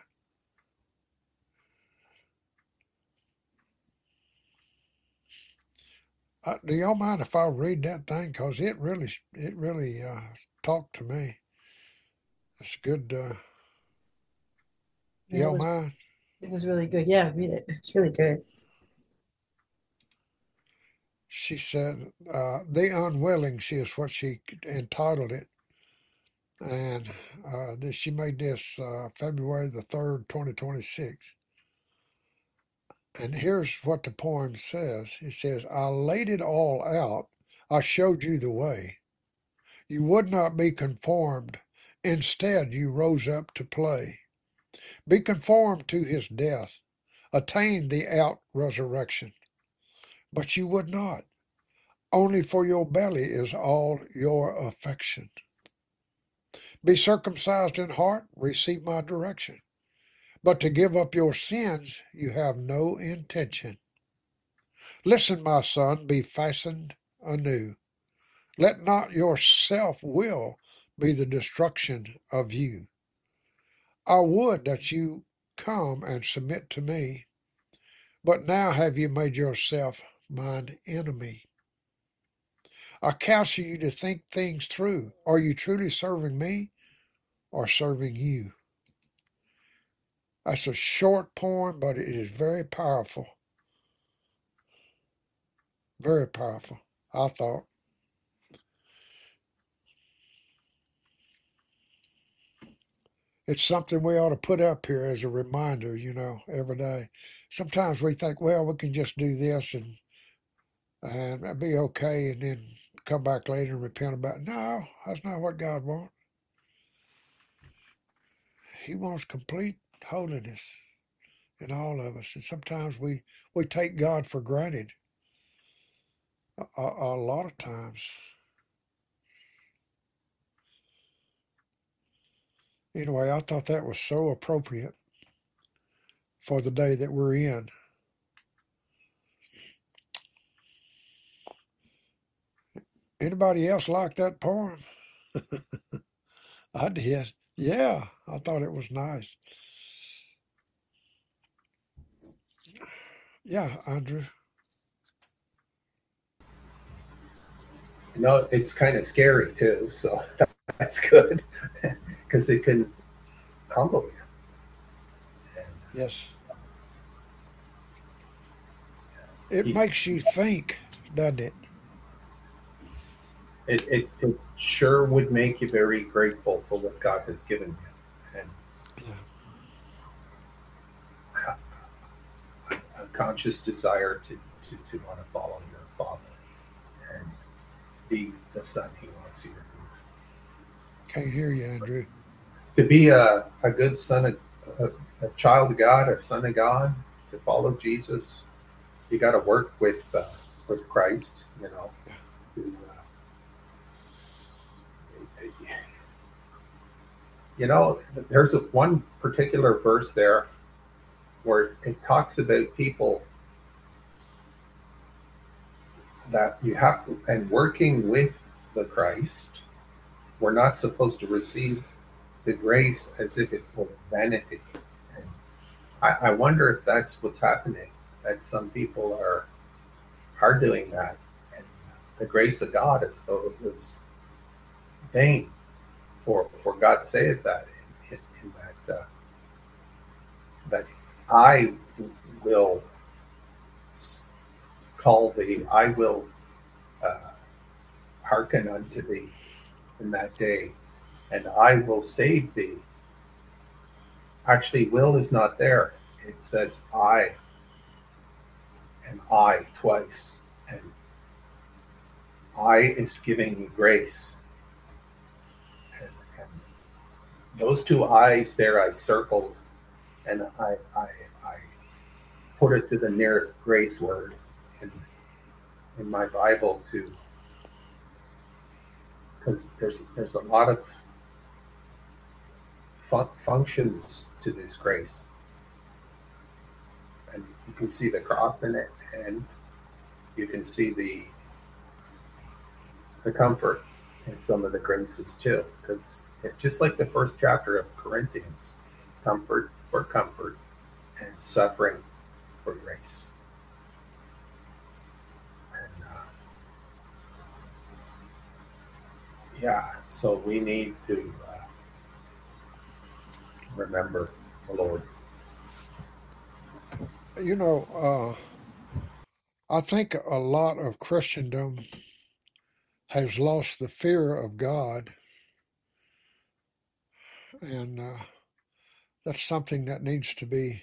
Do y'all mind if I read that thing? Cause it really talked to me. It's good. Yeah, Y'all mind? it was really good. Yeah, read it. It's really good. She said, "The Unwilling." She is what she entitled it, and she made this February the 3rd, 2026. And here's what the poem says. It says, "I laid it all out. I showed you the way. You would not be conformed. Instead, you rose up to play. Be conformed to his death. Attain the out resurrection. But you would not. Only for your belly is all your affection. Be circumcised in heart. Receive my direction. But to give up your sins, you have no intention. Listen, my son, be fastened anew. Let not your self-will be the destruction of you. I would that you come and submit to me, but now have you made yourself mine enemy. I counsel you to think things through. Are you truly serving me or serving you?" That's a short poem, but it is very powerful. Very powerful, I thought. It's something we ought to put up here as a reminder, every day. Sometimes we think, well, we can just do this and it'll be okay, and then come back later and repent about it. No, that's not what God wants. He wants complete holiness in all of us. And sometimes we take God for granted a lot of times. Anyway, I thought that was so appropriate for the day that we're in. Anybody else like that poem? I did. Yeah, I thought it was nice. Yeah, Andrew. It's kind of scary too, so that's good because it can humble you. Yes. It makes you think, doesn't it? It sure would make you very grateful for what God has given you, and a conscious desire to want to follow your Father and be the son He wants you to be. Can't hear you, Andrew. To be a good son, a child of God, a son of God, to follow Jesus, you got to work with Christ, there's one particular verse there where it talks about people that you have to, and working with the Christ, we're not supposed to receive the grace as if it was vanity. And I wonder if that's what's happening, that some people are doing that. And the grace of God as though it was vain. For God saith that in that I will call thee, I will hearken unto thee in that day, and I will save thee. Actually, will is not there. It says I and I twice. And I is giving you grace. And those two I's there I circled, and I put it to the nearest grace word in my Bible too, because there's a lot of functions to this grace, and you can see the cross in it, and you can see the comfort in some of the graces too, because it's just like the first chapter of Corinthians, comfort for comfort and suffering for grace. And yeah, so we need to remember the Lord. You know, I think a lot of Christendom has lost the fear of God, and that's something that needs to be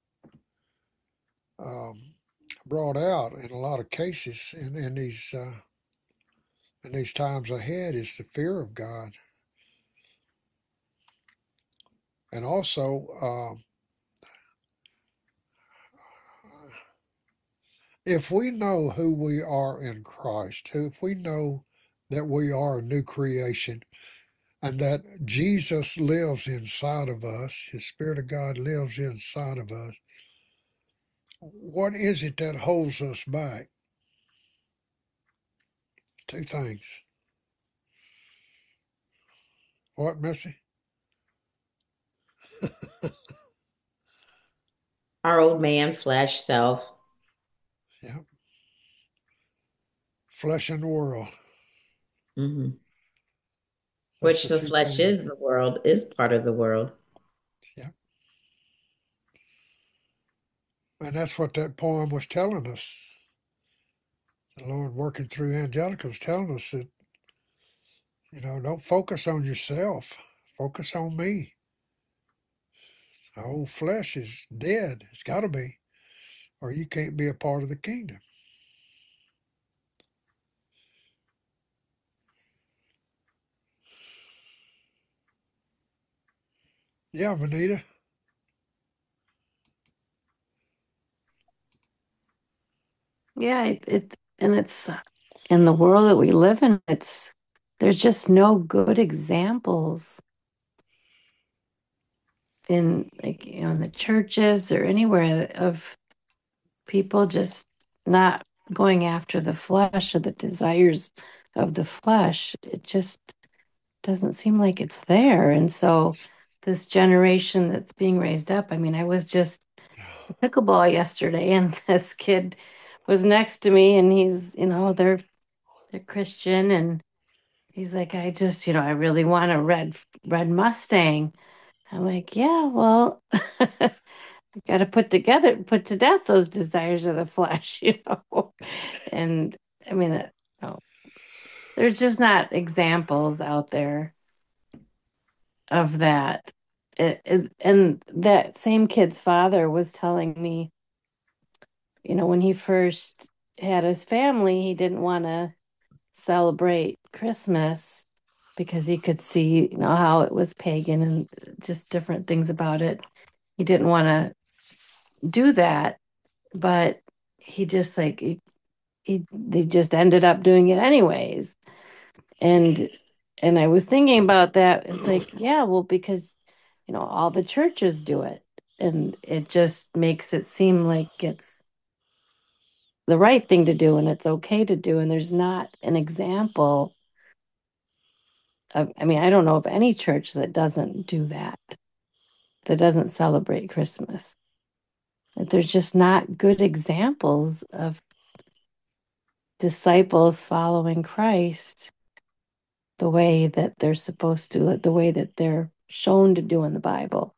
brought out in a lot of cases in these times ahead, is the fear of God. And also, if we know who we are in Christ, if we know that we are a new creation and that Jesus lives inside of us, His Spirit of God lives inside of us, what is it that holds us back? Two things. What, Missy? Our old man, flesh, self. Yeah. Flesh and the world. Mm-hmm. That's Which the the two flesh things. is the world, is part of the world. Yeah. And that's what that poem was telling us. The Lord working through Angelica was telling us that, don't focus on yourself. Focus on me. The whole flesh is dead. It's got to be, or you can't be a part of the kingdom. Yeah, Vanita. Yeah, and it's in the world that we live in, there's just no good examples in, like, in the churches or anywhere of people just not going after the flesh or the desires of the flesh. It just doesn't seem like it's there. And so this generation that's being raised up, I mean, I was just at pickleball yesterday and this kid was next to me and he's, they're Christian and he's like, I really want a red Mustang. I'm like, yeah, well, you got to put to death those desires of the flesh, And I mean, no, there's just not examples out there of that. And that same kid's father was telling me, when he first had his family, he didn't want to celebrate Christmas because he could see, how it was pagan and just different things about it. He didn't want to do that, but he just they just ended up doing it anyways. And I was thinking about that. It's like, yeah, well, because all the churches do it, and it just makes it seem like it's the right thing to do and it's okay to do, and there's not an example of, I mean, I don't know of any church that doesn't do that doesn't celebrate Christmas. That there's just not good examples of disciples following Christ the way that they're supposed to, like the way that they're shown to do in the Bible.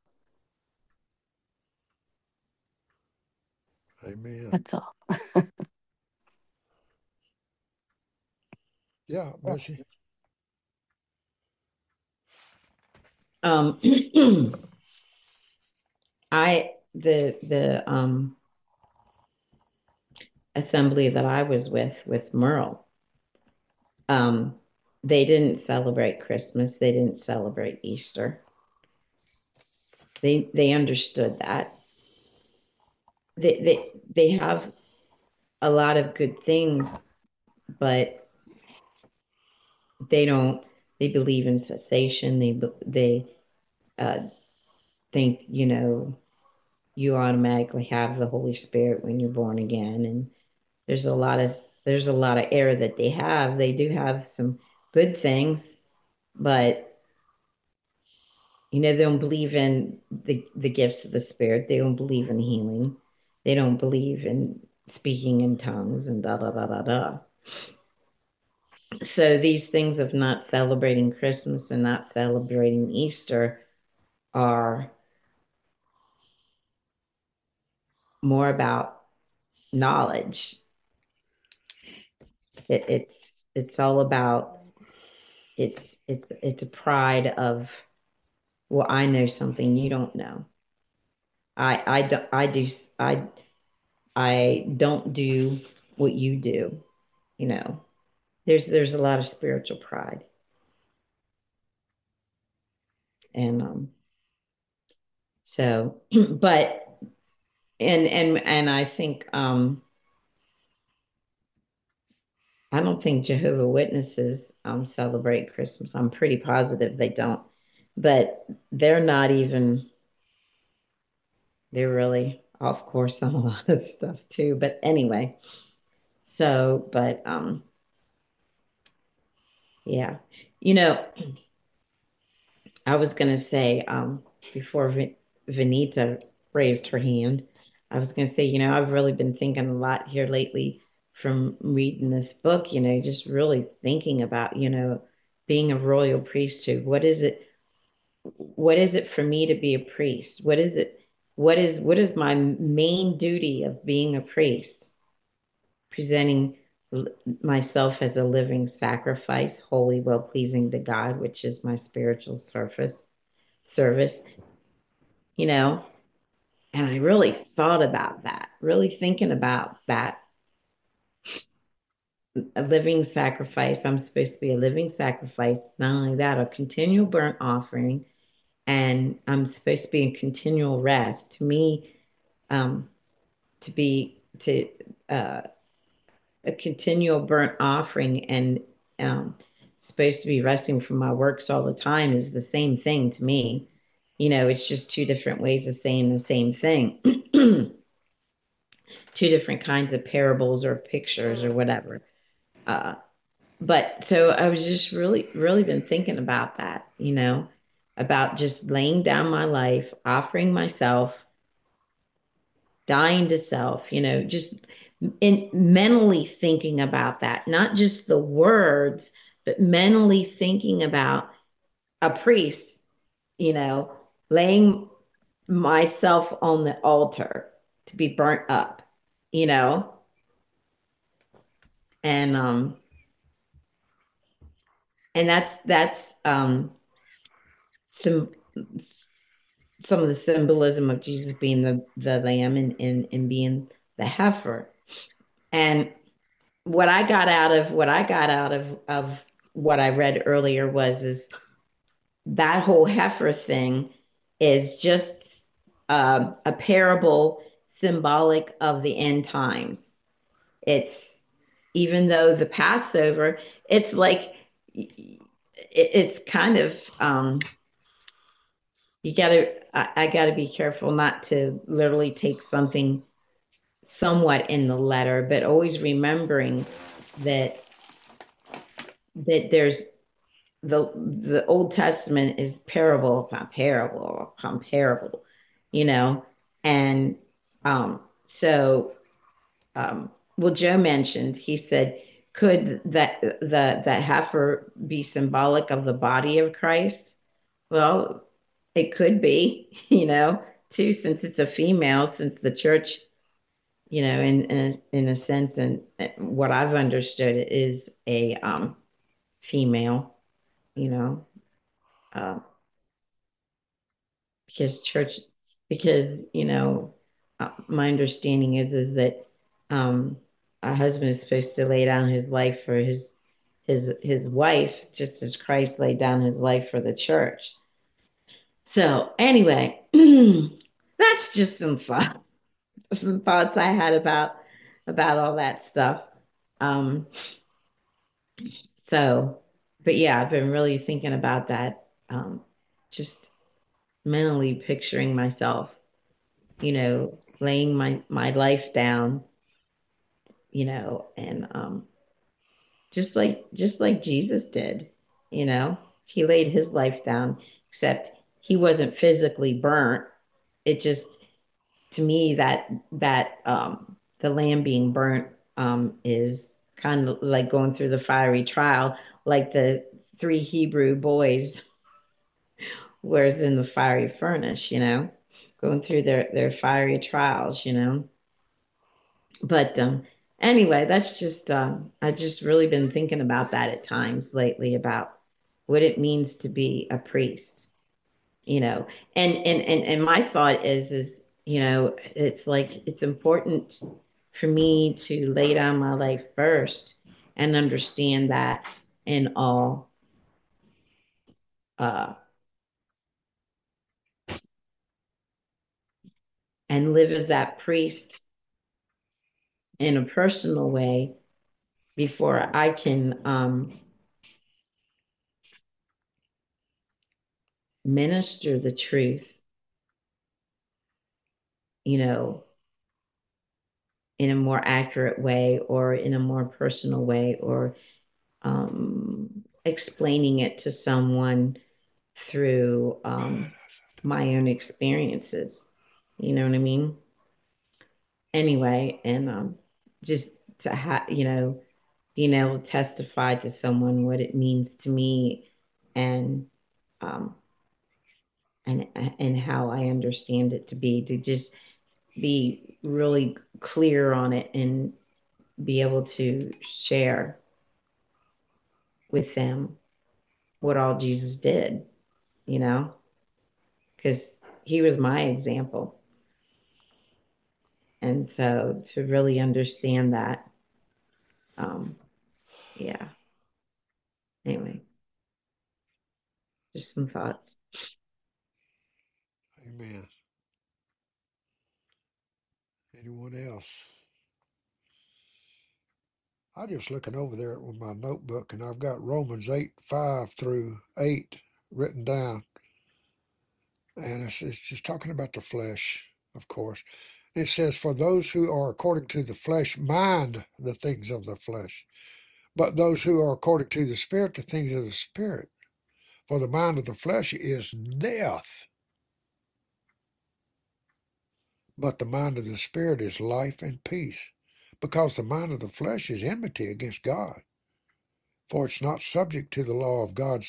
Amen. That's all. Yeah, Missy. Um, the assembly that I was with Merle, um, they didn't celebrate Christmas. They didn't celebrate Easter. They understood that. They have a lot of good things, but they don't. They believe in cessation. They uh, think you automatically have the Holy Spirit when you're born again, and there's a lot of error that they have. They do have some good things, but they don't believe in the gifts of the Spirit. They don't believe in healing. They don't believe in speaking in tongues and da da da da da. So these things of not celebrating Christmas and not celebrating Easter are more about knowledge. It's all about it's a pride of, well, I know something you don't know. I don't do what you do. There's a lot of spiritual pride, and so but and I think I don't think Jehovah Witnesses celebrate Christmas. I'm pretty positive they don't, but they're not even. They're really off course on a lot of stuff too. But anyway, but yeah, you know, I was gonna say before Vanita raised her hand, I was gonna say, I've really been thinking a lot here lately from reading this book. Just really thinking about, being a royal priesthood. What is it? What is it for me to be a priest? What is it? What is my main duty of being a priest? Presenting myself as a living sacrifice, holy, well pleasing to God, which is my spiritual service, and I really thought about that, really thinking about that. A living sacrifice. I'm supposed to be a living sacrifice. Not only that, a continual burnt offering, and I'm supposed to be in continual rest. To me, to be to a continual burnt offering and supposed to be resting from my works all the time is the same thing to me. It's just two different ways of saying the same thing. Two different kinds of parables or pictures or whatever. But so I was just really, really been thinking about that, about just laying down my life, offering myself, dying to self, just mentally thinking about that, not just the words, but mentally thinking about a priest, laying myself on the altar to be burnt up, and that's some some of the symbolism of Jesus being the lamb and being the heifer. And what I got out of what I read earlier is that whole heifer thing is just a parable symbolic of the end times. It's, even though the Passover, it's like it's kind of I gotta be careful not to literally take something somewhat in the letter, but always remembering that there's the Old Testament is parable upon parable upon parable, and so well, Joe mentioned, he said, could that heifer be symbolic of the body of Christ? Well, it could be, too, since it's a female, since the church, in a sense, and what I've understood is a female, you know. Uh, because my understanding is that a husband is supposed to lay down his life for his wife, just as Christ laid down his life for the church. So anyway, that's just some thoughts I had about all that stuff. Um, so, but yeah, I've been really thinking about that. Just mentally picturing myself, laying my life down, and just like Jesus did, he laid his life down, except he wasn't physically burnt. It just, to me, that the lamb being burnt is kind of like going through the fiery trial, like the three Hebrew boys was in the fiery furnace, going through their fiery trials, But anyway, that's just I just really been thinking about that at times lately, about what it means to be a priest, and my thought is it's like it's important for me to lay down my life first and understand that in all uh and live as that priest in a personal way before I can minister the truth, in a more accurate way or in a more personal way, or explaining it to someone through my own experiences. You know what I mean? Anyway, and just to have, being able to testify to someone what it means to me, and um, and how I understand it to be, to just be really clear on it and be able to share with them what all Jesus did, because he was my example. And so to really understand that, yeah. Anyway, just some thoughts. Amen. Anyone else? I'm just looking over there with my notebook, and I've got Romans 8:5-8 written down. And it's just talking about the flesh, of course. It says, for those who are according to the flesh mind the things of the flesh, but those who are according to the Spirit, the things of the Spirit. For the mind of the flesh is death, but the mind of the Spirit is life and peace. Because the mind of the flesh is enmity against God, for it's not subject to the law of God.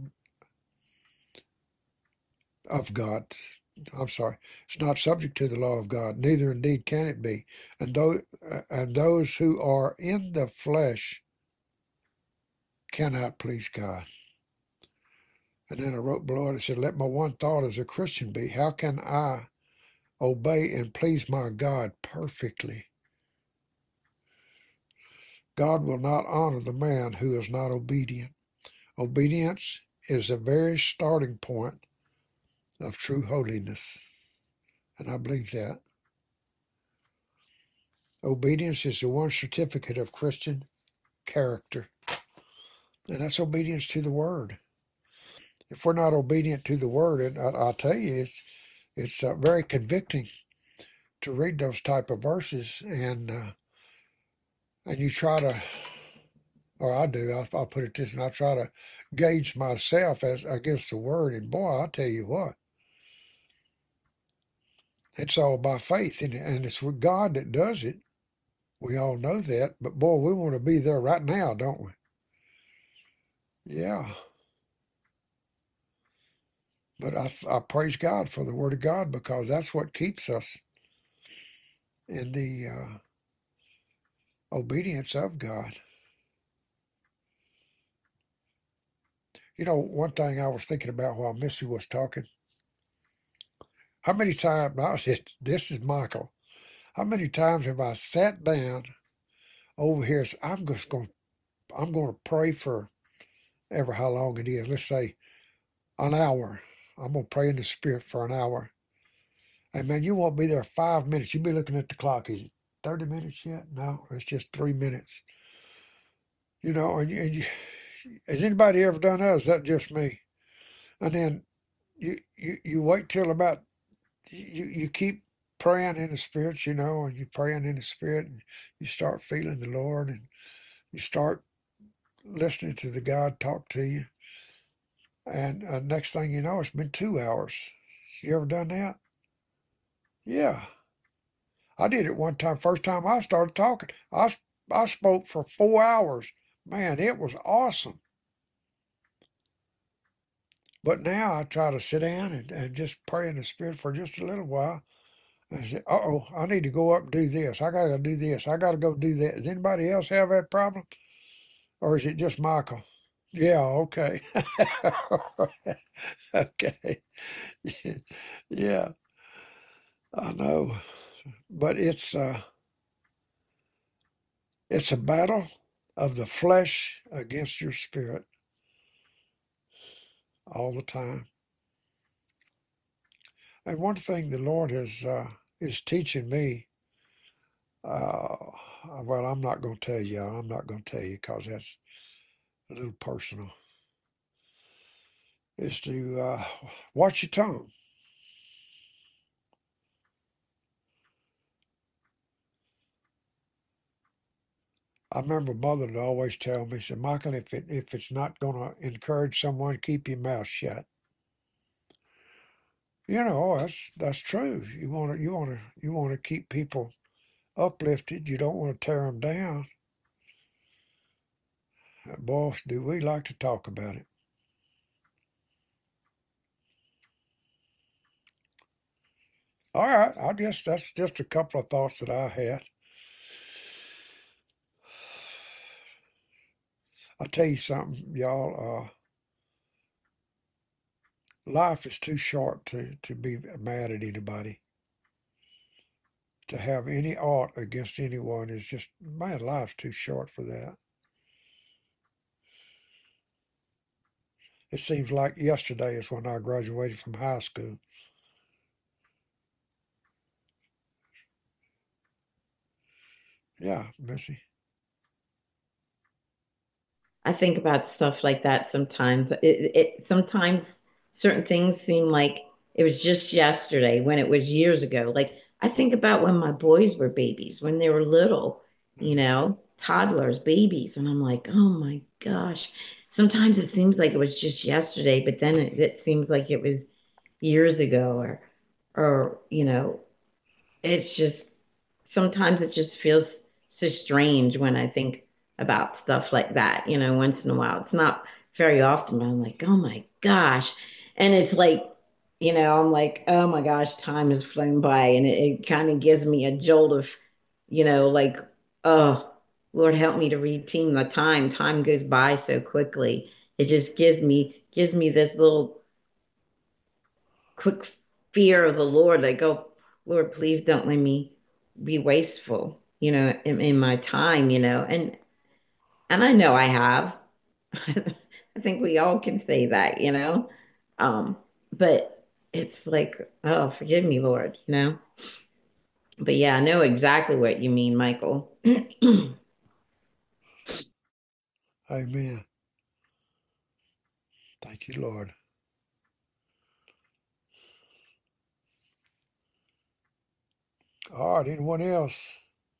It's not subject to the law of God, neither indeed can it be. And those who are in the flesh cannot please God. And then I wrote below it, it said, let my one thought as a Christian be, how can I obey and please my God perfectly? God will not honor the man who is not obedient. Obedience is the very starting point of true holiness. And I believe that. Obedience is the one certificate of Christian character. And that's obedience to the Word. If we're not obedient to the Word, and I'll tell you, it's very convicting to read those type of verses, and you try to, or I do, I'll put it this, and I try to gauge myself as against the Word, and boy, I'll tell you what, it's all by faith, and it's with God that does it. We all know that, but boy, we want to be there right now, don't we? Yeah. But I praise God for the Word of God, because that's what keeps us in the obedience of God. One thing I was thinking about while Missy was talking, How many times, this is Michael, how many times have I sat down over here, so I'm going to pray for ever how long it is. Let's say an hour. I'm going to pray in the Spirit for an hour. And man, you won't be there 5 minutes. You'll be looking at the clock. Is it 30 minutes yet? No, it's just 3 minutes. You know, has anybody ever done that? Or is that just me? And then you wait till about, you keep praying in the Spirit, you know, and you're praying in the Spirit, and you start feeling the Lord, and you start listening to the God talk to you. And next thing you know, it's been 2 hours. You ever done that? Yeah. I did it one time. First time I started talking, I spoke for 4 hours. Man, it was awesome. But now I try to sit down and just pray in the Spirit for just a little while. And I say, uh-oh, I need to go up and do this. I got to do this. I got to go do that. Does anybody else have that problem? Or is it just Michael? Yeah, okay. Okay. Yeah, I know. But it's a battle of the flesh against your spirit all the time. And one thing the Lord is teaching me, well, I'm not going to tell you. I'm not going to tell you because that's a little personal, is to watch your tongue. I remember Mother would always tell me, said, Michael, if it's not going to encourage someone, keep your mouth shut. You know, that's true. You want to keep people uplifted. You don't want to tear them down. Boy, do we like to talk about it. All right, I guess that's just a couple of thoughts that I had. I'll tell you something, y'all. Life is too short to be mad at anybody. To have any aught against anyone is just, man, life's too short for that. It seems like yesterday is when I graduated from high school. Yeah, Missy. I think about stuff like that sometimes. Sometimes certain things seem like it was just yesterday when it was years ago. Like I think about when my boys were babies, when they were little, toddlers, babies, and I'm like, oh my gosh. Sometimes it seems like it was just yesterday, but then it seems like it was years ago, or it's just sometimes it just feels so strange when I think about stuff like that, once in a while. It's not very often, but I'm like, oh my gosh. And it's like, I'm like, oh my gosh, time has flown by. And it kind of gives me a jolt of, like, oh, Lord, help me to redeem the time. Time goes by so quickly. It just gives me this little quick fear of the Lord. Like, oh, Lord, please don't let me be wasteful, in my time, and I know I have. I think we all can say that, but it's like, oh, forgive me, Lord, But yeah, I know exactly what you mean, Michael. Amen. Thank you, Lord. All right, anyone else?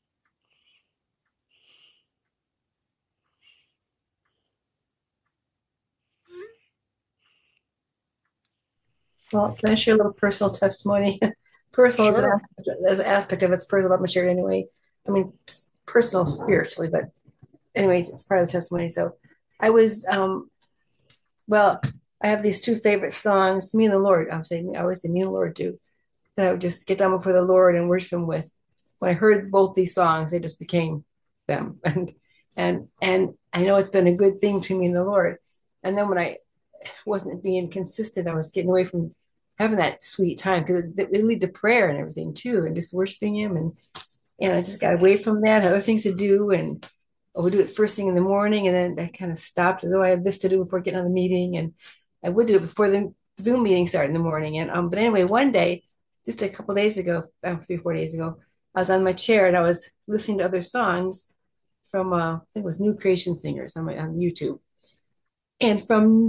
Well, can I share a little personal testimony? Personal Sure. as an aspect of it's personal, I'm gonna share it anyway. I mean, it's personal spiritually, but anyways, it's part of the testimony. So I was well, I have these two favorite songs, me and the Lord. I always say me and the Lord do, that I would just get down before the Lord and worship him with. When I heard both these songs, they just became them. And I know it's been a good thing between me and the Lord. And then when I wasn't being consistent, I was getting away from having that sweet time because it lead to prayer and everything too, and just worshiping Him. And I just got away from that, had other things to do, and I would do it first thing in the morning, and then I kind of stopped. As though I had this to do before getting on the meeting, and I would do it before the Zoom meeting started in the morning. And but anyway, one day, just a couple days ago, 3 or 4 days ago, I was on my chair and I was listening to other songs from I think it was New Creation Singers on YouTube, and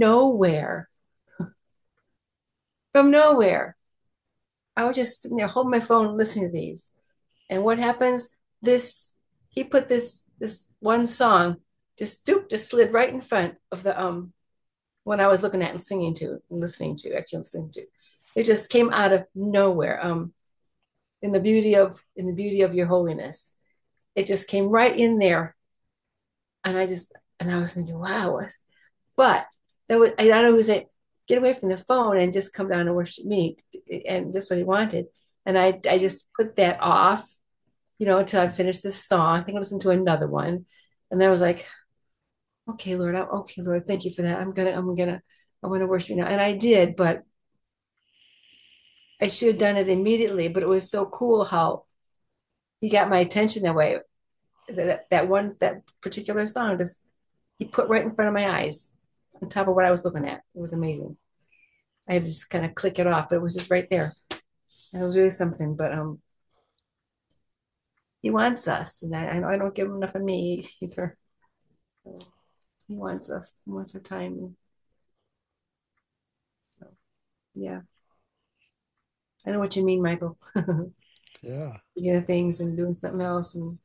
from nowhere, I was just sitting there holding my phone, listening to these. And what happens? He put this one song just slid right in front of the one I was looking at and singing to and listening to, actually listening to. It just came out of nowhere. In the beauty of your holiness. It just came right in there. And I was thinking, wow. But that was, I don't know, was it get away from the phone and just come down and worship me. And that's what he wanted. And I just put that off, until I finished this song. I think I listened to another one. And then I was like, okay, Lord, thank you for that. I'm gonna worship you now. And I did, but I should have done it immediately. But it was so cool how he got my attention that way. That particular song he put right in front of my eyes, on top of what I was looking at. It was amazing. I had to just kind of click it off, but it was just right there. And it was really something. But he wants us, and I don't give him enough of me either. He wants us. He wants our time. So, yeah. I know what you mean, Michael. Yeah. Thinking of things and doing something else. And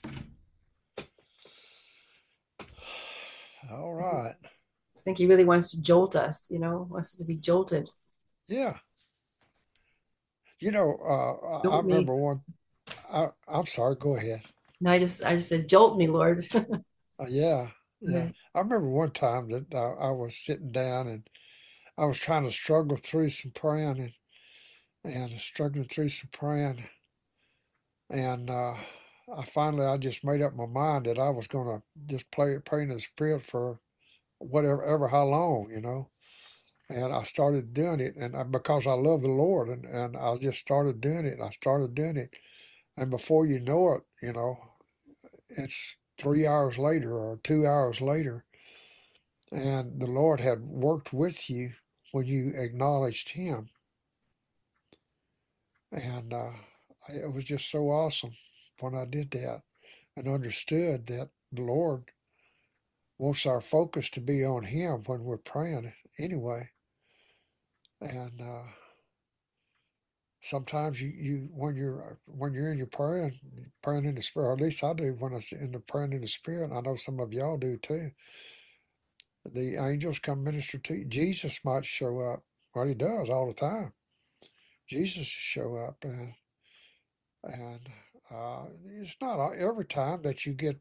all right. I think he really wants to jolt us, wants us to be jolted. Yeah. I remember one. I'm sorry. Go ahead. No, I just said, jolt me, Lord. Yeah. I remember one time that I was sitting down and I was trying to struggle through some praying and struggling through some praying. And I just made up my mind that I was going to just pray in the Spirit for whatever, how long, And I started doing it, and because I love the Lord, and I just started doing it. I started doing it, and before you know it, it's 3 hours later or 2 hours later, and the Lord had worked with you when you acknowledged Him, and it was just so awesome when I did that and understood that the Lord wants our focus to be on Him when we're praying anyway. And sometimes you when you're in your praying in the Spirit, or at least I do when I'm in the praying in the Spirit. I know some of y'all do too. The angels come minister to you. Jesus might show up. Well, He does all the time. Jesus show up, and it's not every time that you get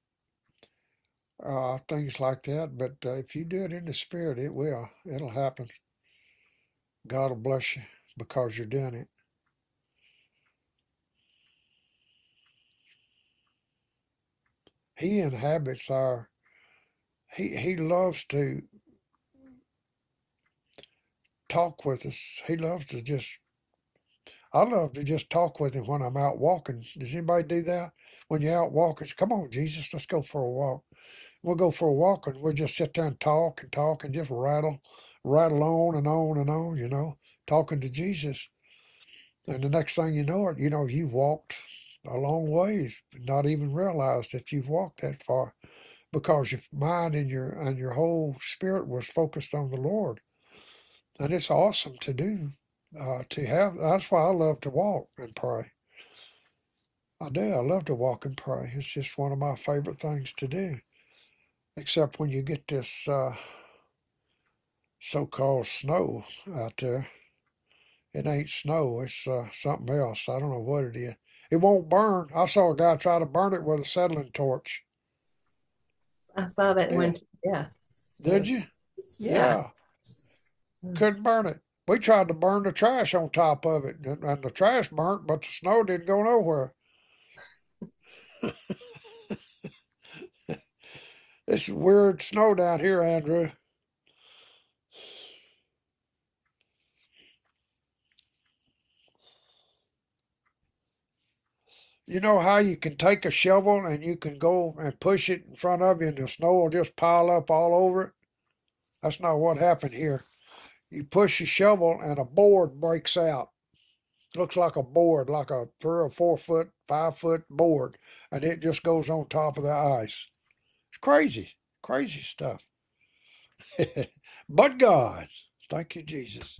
things like that, but if you do it in the Spirit, it'll happen. God will bless you because you're doing it. He inhabits he loves to talk with us. He loves to I love to just talk with Him when I'm out walking. Does anybody do that? When you're out walking, come on, Jesus, let's go for a walk. We'll go for a walk and we'll just sit there and talk and just rattle on and on and on, talking to Jesus. And the next thing you know it, you've walked a long ways, not even realized that you've walked that far because your mind and your whole spirit was focused on the Lord. And it's awesome to do, that's why I love to walk and pray. I do. I love to walk and pray. It's just one of my favorite things to do. Except when you get this so-called snow out there. It ain't snow. It's something else. I don't know what it is. It won't burn. I saw a guy try to burn it with a settling torch. I saw that one. Yeah. Did you? Yeah. Couldn't burn it. We tried to burn the trash on top of it, and the trash burnt, but the snow didn't go nowhere. It's weird snow down here, Andrew. You know how you can take a shovel and you can go and push it in front of you and the snow will just pile up all over it? That's not what happened here. You push the shovel and a board breaks out. Looks like a board, like a 3 or 4 foot, 5 foot board, and it just goes on top of the ice. It's crazy, crazy stuff. But God, thank you, Jesus.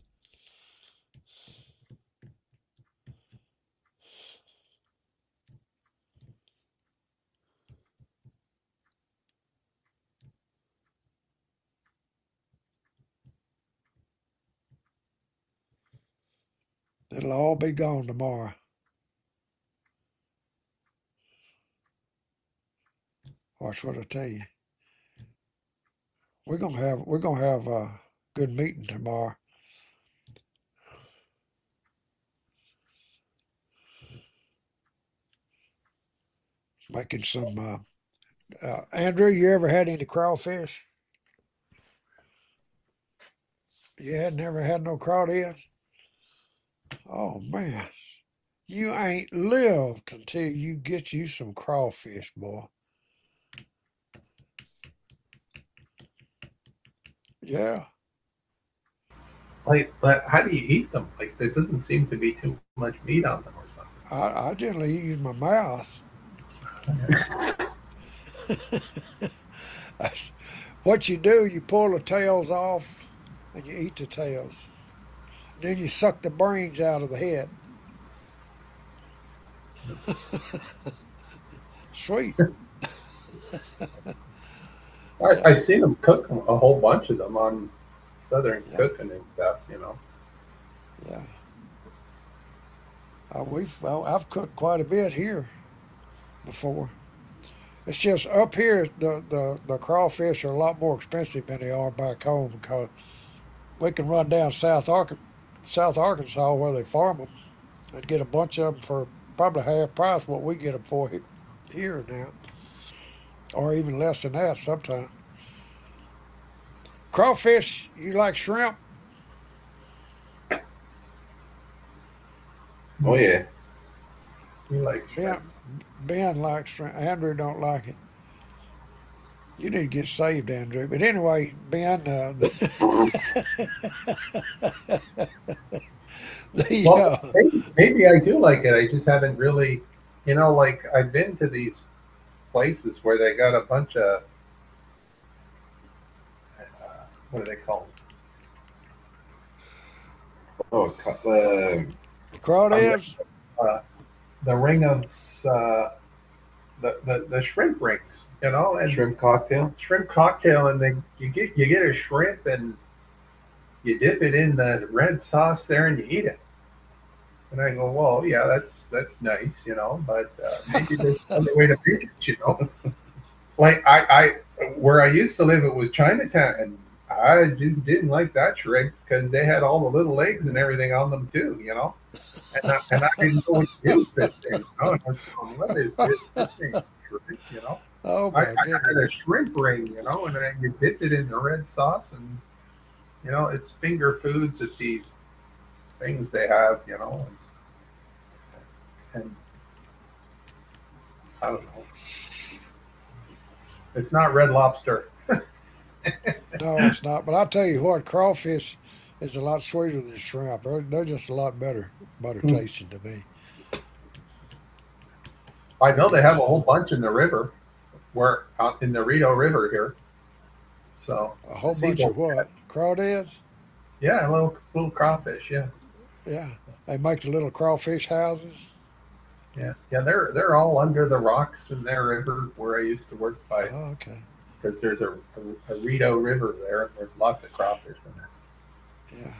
It'll all be gone tomorrow. Watch what I tell you. We're gonna have a good meeting tomorrow. Making some. Andrew, you ever had any crawfish? You had never had no crawdads? Oh man, you ain't lived until you get you some crawfish, boy. Yeah. Like, but how do you eat them? Like, there doesn't seem to be too much meat on them or something. I generally eat in my mouth. What you do, you pull the tails off and you eat the tails. Then you suck the brains out of the head. Sweet. I seen them cook a whole bunch of them on Southern Cooking and stuff, you know. Yeah. I've cooked quite a bit here before. It's just up here, the crawfish are a lot more expensive than they are back home because we can run down South Arkansas where they farm them and get a bunch of them for probably half price what we get them for here now, or even less than that sometimes. Crawfish, you like shrimp? Oh yeah. You like shrimp? Ben likes shrimp. Andrew don't like it. You need to get saved, Andrew. But anyway, Ben, Well, maybe I do like it. I just haven't really, you know, like I've been to these places where they got a bunch of, what are they called? Oh, crawdads? The ring of, the shrimp rings, you know, and Shrimp cocktail. shrimp cocktail, and then you get a shrimp and you dip it in the red sauce there and you eat it. And I go, well, yeah, that's nice, you know, but maybe there's another way to make it, you know. Like I where I used to live, it was Chinatown, and I just didn't like that shrimp because they had all the little legs and everything on them too, you know. And I didn't know what to do with this thing, you know. And I was going, what is this thing? Shrimp, you know. Oh I my had goodness. a shrimp ring, you know, and then you dipped it in the red sauce, and you know, it's finger foods at these things they have, you know, and I don't know. It's not Red Lobster. No, it's not. But I'll tell you what, crawfish is a lot sweeter than shrimp. They're just a lot better tasting to me. I know they have a whole bunch in the river, where out in the Rito River here. So A whole bunch of what? Crawdads? yeah, little crawfish, yeah, Yeah. They make the little crawfish houses. yeah. They're all under the rocks in their river where I used to work by, Oh, okay. because there's a Rito River there, and there's lots of crawfish in there. Yeah.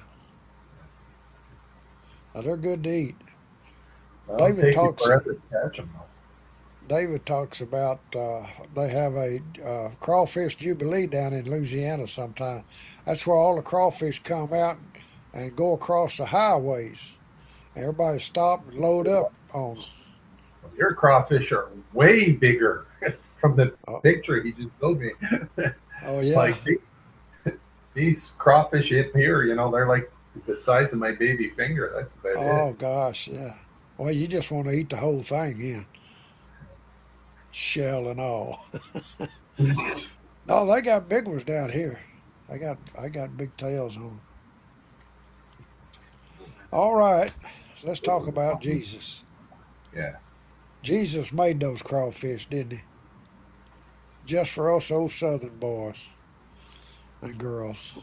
Oh, they're good to eat. Well, it'll David take you talks. forever to catch them though. David talks about they have a crawfish jubilee down in Louisiana sometime. That's where all the crawfish come out and go across the highways. Everybody stop and load up on them. Your crawfish are way bigger from the Oh, picture he just showed me. oh yeah. Like these crawfish in here, you know, they're like the size of my baby finger. That's about Oh it. gosh, yeah. Well, you just want to eat the whole thing, yeah. shell and all. No, they got big ones down here. I got big tails on them. All right, let's talk about Jesus. Yeah. Jesus made those crawfish, didn't he? Just for us old Southern boys and girls.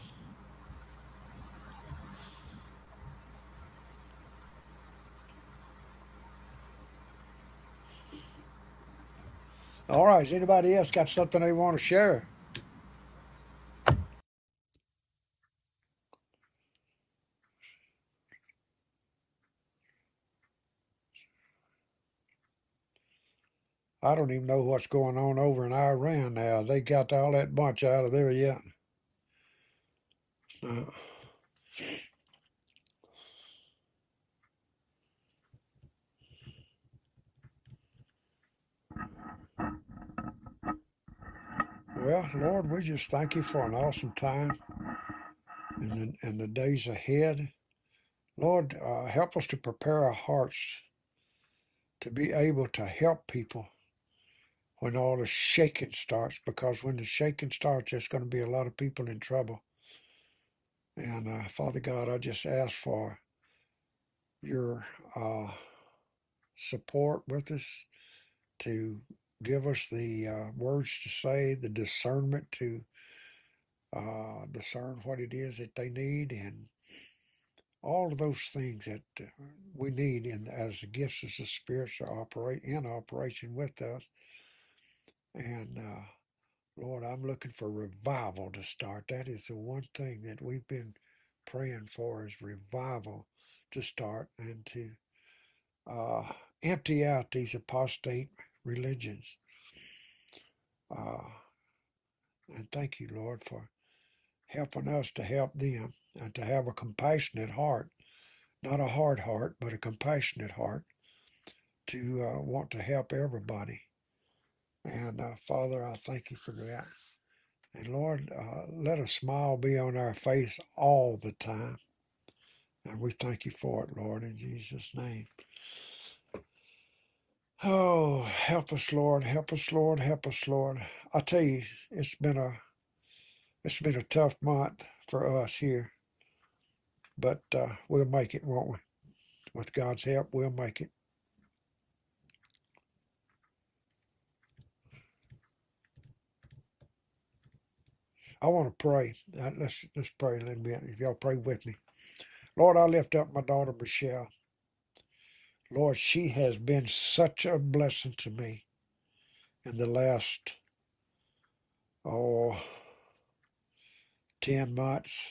All right, has anybody else got something they want to share? I don't even know what's going on over in Iran now. They got all that bunch out of there yet. Uh, well, Lord, we just thank you for an awesome time in the days ahead. Lord, help us to prepare our hearts to be able to help people when all the shaking starts, because when the shaking starts, there's going to be a lot of people in trouble. And Father God, I just ask for your support with us to give us the words to say, the discernment to discern what it is that they need, and all of those things that we need as the gifts of the Spirit to operate in operation with us. And Lord, I'm looking for revival to start. That is the one thing that we've been praying for, is revival to start and to empty out these apostate religions. And thank you, Lord, for helping us to help them and to have a compassionate heart, not a hard heart, but a compassionate heart to want to help everybody. And Father, I thank you for that. And Lord, let a smile be on our face all the time. And we thank you for it, Lord, in Jesus' name. Oh, help us, Lord, help us, Lord, help us, Lord. I tell you, it's been a tough month for us here. But we'll make it, won't we? With God's help, we'll make it. I want to pray. Let's pray a little bit. If y'all pray with me. Lord, I lift up my daughter Michelle. Lord, she has been such a blessing to me in the last 10 months.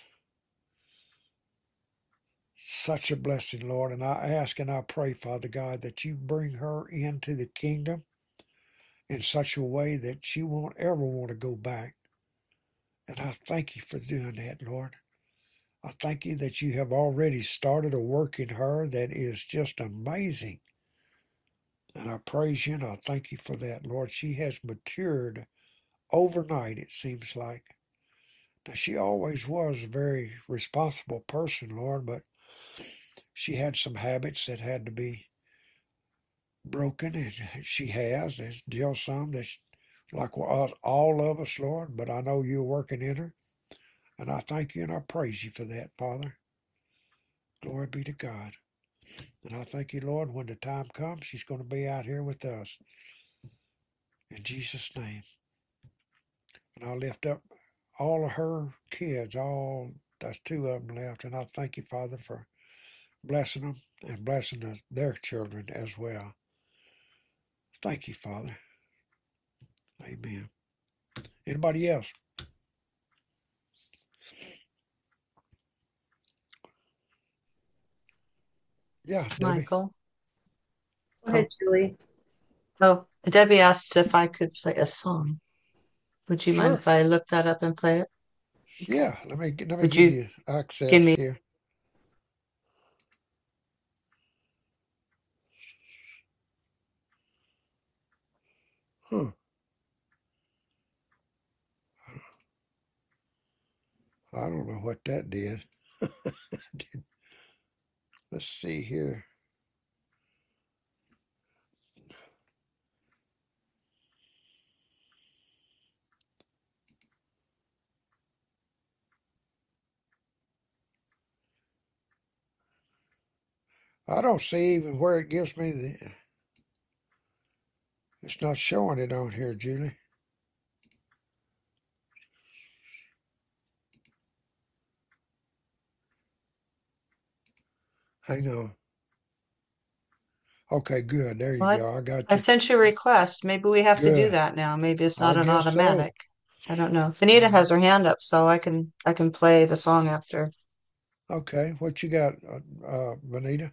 Such a blessing, Lord. And I ask and I pray, Father God, that you bring her into the kingdom in such a way that she won't ever want to go back. And I thank you for doing that, Lord. I thank you that you have already started a work in her that is just amazing. And I praise you and I thank you for that, Lord. She has matured overnight, it seems like. Now, she always was a very responsible person, Lord, but she had some habits that had to be broken, and she has. There's still some that's like all of us, Lord, but I know you're working in her. And I thank you and I praise you for that, Father. Glory be to God. And I thank you, Lord, when the time comes, she's going to be out here with us. In Jesus' name. And I lift up all of her kids, that's 2 of them left. And I thank you, Father, for blessing them and blessing their children as well. Thank you, Father. Amen. Anybody else? Yeah, Debbie. Michael. Go ahead, Julie. Oh, Debbie asked if I could play a song. Would you mind Sure. if I look that up and play it? Yeah, let me Would give you you access give me? here. Huh. I don't know what that did. Let's see here. I don't see even where it gives me the. It's not showing it on here, Julie. Hang on. Okay, good. There you What? go. I got I you. sent you a request. Maybe we have to do Good. that now. Maybe it's I not an guess so. automatic. I don't know. Benita has her hand up, so I can play the song after. Okay, what you got, Benita?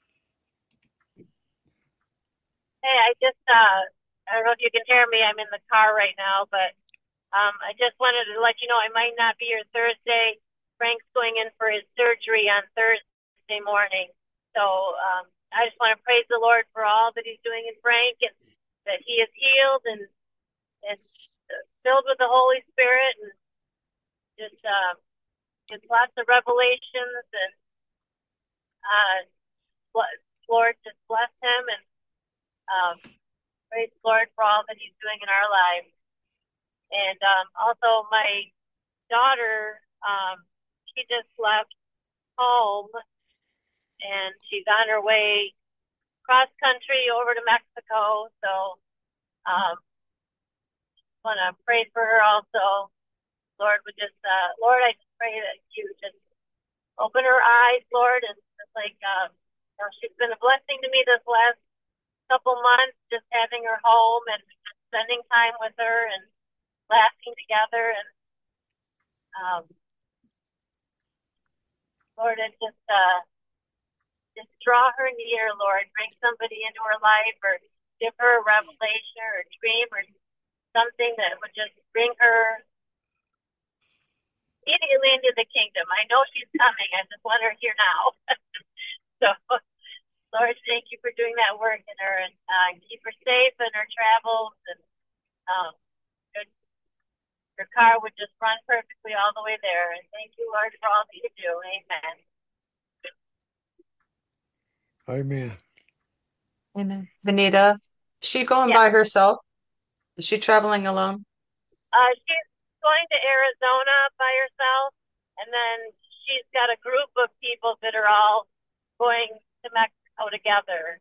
Hey, I don't know if you can hear me. I'm in the car right now, but I just wanted to let you know I might not be here Thursday. Frank's going in for his surgery on Thursday morning. So I just want to praise the Lord for all that he's doing in Frank and that he is healed and filled with the Holy Spirit and just lots of revelations and Lord, just bless him and praise the Lord for all that he's doing in our lives. And also my daughter, she just left home and she's on her way cross country over to Mexico. So want to pray for her also. Lord, Lord, I just pray that you just open her eyes, Lord, and just like she's been a blessing to me this last couple months, just having her home and spending time with her and laughing together. And Lord, and just draw her near, Lord. Bring somebody into her life or give her a revelation or a dream or something that would just bring her immediately into the kingdom. I know she's coming. I just want her here now. So, Lord, thank you for doing that work in her and keep her safe in her travels. And her car would just run perfectly all the way there. And thank you, Lord, for all that you do. Amen. Amen. Amen. Benita, is she going by herself? Is she traveling alone? She's going to Arizona by herself, and then she's got a group of people that are all going to Mexico together.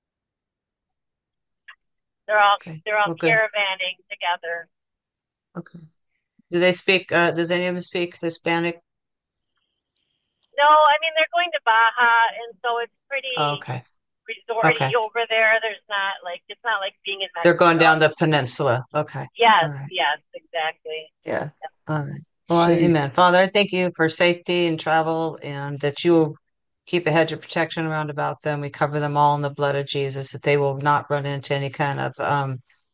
They're all caravanning together. Okay. Do they speak? Does any of them speak Hispanic? No, I mean they're going to Baja, and so it's pretty resorty over there. There's not like it's not like being in Mexico. They're going down the peninsula. Okay. Yes, All right. yes, exactly. Yeah. All right. Well, amen. Father, I thank you for safety and travel and that you will keep a hedge of protection around about them. We cover them all in the blood of Jesus, that they will not run into any kind of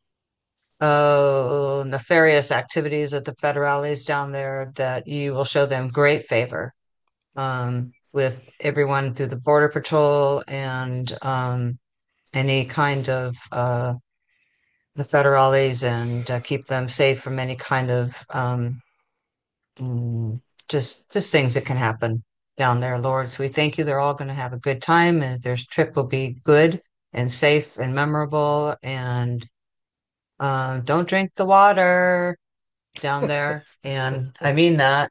nefarious activities at the federales down there, that you will show them great favor with everyone through the Border Patrol and any kind of the federales, and keep them safe from any kind of just things that can happen down there, Lord. So we thank you. They're all going to have a good time, and their trip will be good and safe and memorable. And don't drink the water down there. And I mean that.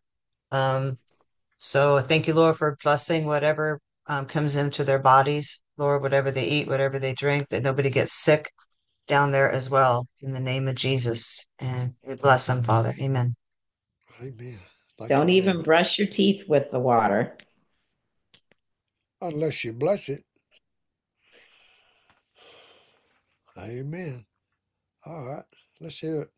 So thank you, Lord, for blessing whatever comes into their bodies, Lord, whatever they eat, whatever they drink, that nobody gets sick down there as well, in the name of Jesus. And we bless them, Father. Amen. Amen. Don't even brush your teeth with the water. Unless you bless it. Amen. All right, let's hear it.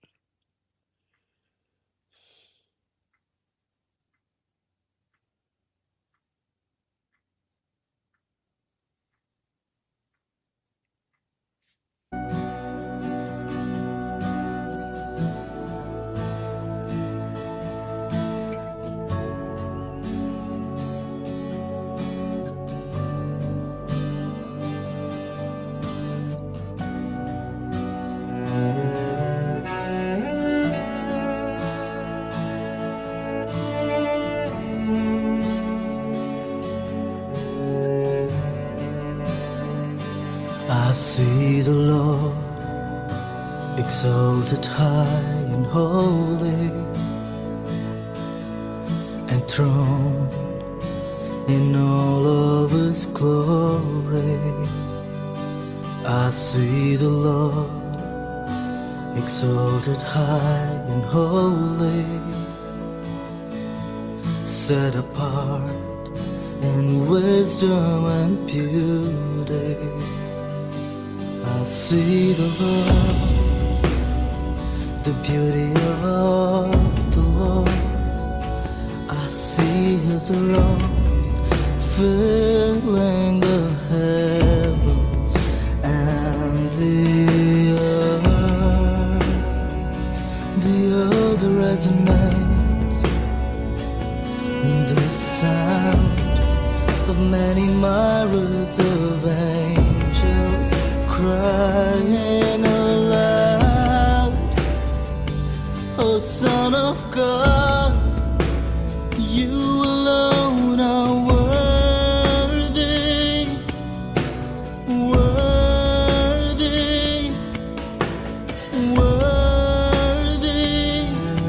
I see the Lord exalted high and holy, enthroned in all of His His glory. I see the Lord exalted high and holy, set apart in wisdom and beauty. I see the Lord, the beauty of the Lord. I see His robes filling the heavens and the earth resonates. The sound of many myriads of angels crying aloud, O Son of God, you alone are worthy, worthy, worthy,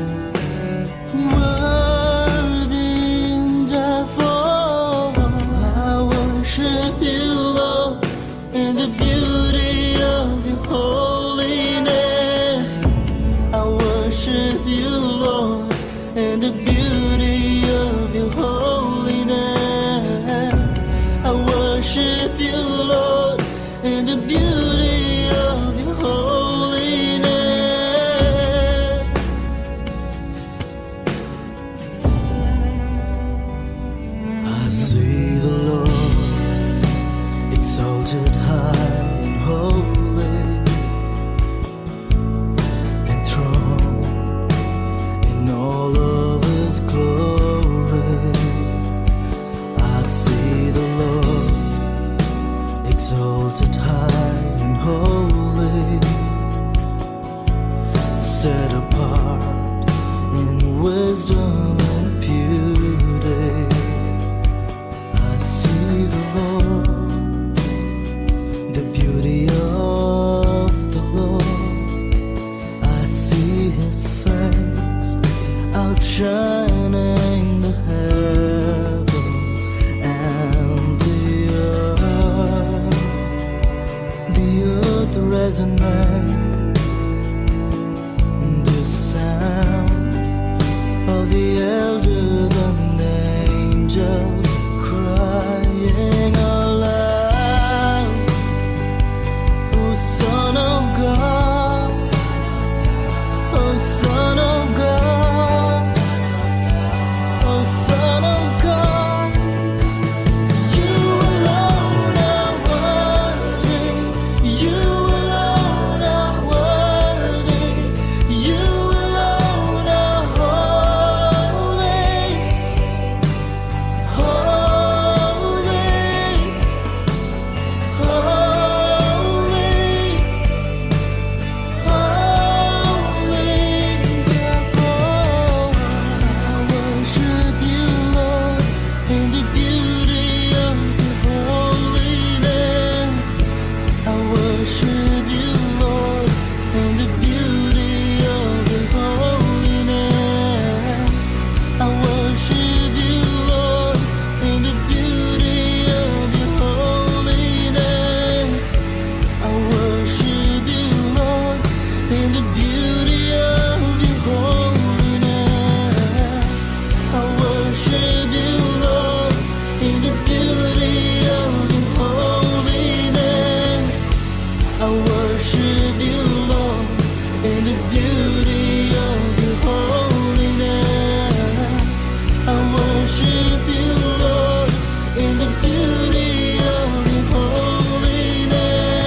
worthy, and therefore I worship you, Lord, in the beauty of your holiness. I worship you, Lord, in the beauty of your holiness. I worship you, Lord, in the beauty of your holiness. I see the Lord exalted high and holy, enthroned in all of His glory. I see the Lord exalted high and holy, set apart in wisdom and beauty. I see the Lord, the beauty of the Lord. I see His face outshining the heavens and the earth resonates. The sound of the elders and angels crying aloud, O Son of God, O Son of God, O Son of God, you alone are worthy, you alone are worthy, you alone are holy, holy, holy, holy. Therefore I worship you, Lord, in the beauty of your holiness. I worship you, Lord, in the beauty of your holiness. I worship you, Lord, in the beauty of your holiness. I worship you, Lord, in the beauty of your holiness. I worship you, Lord, in the beauty of your holiness. I worship you, Lord, in the beauty of your holiness. I worship you, Lord, in the beauty of your holiness.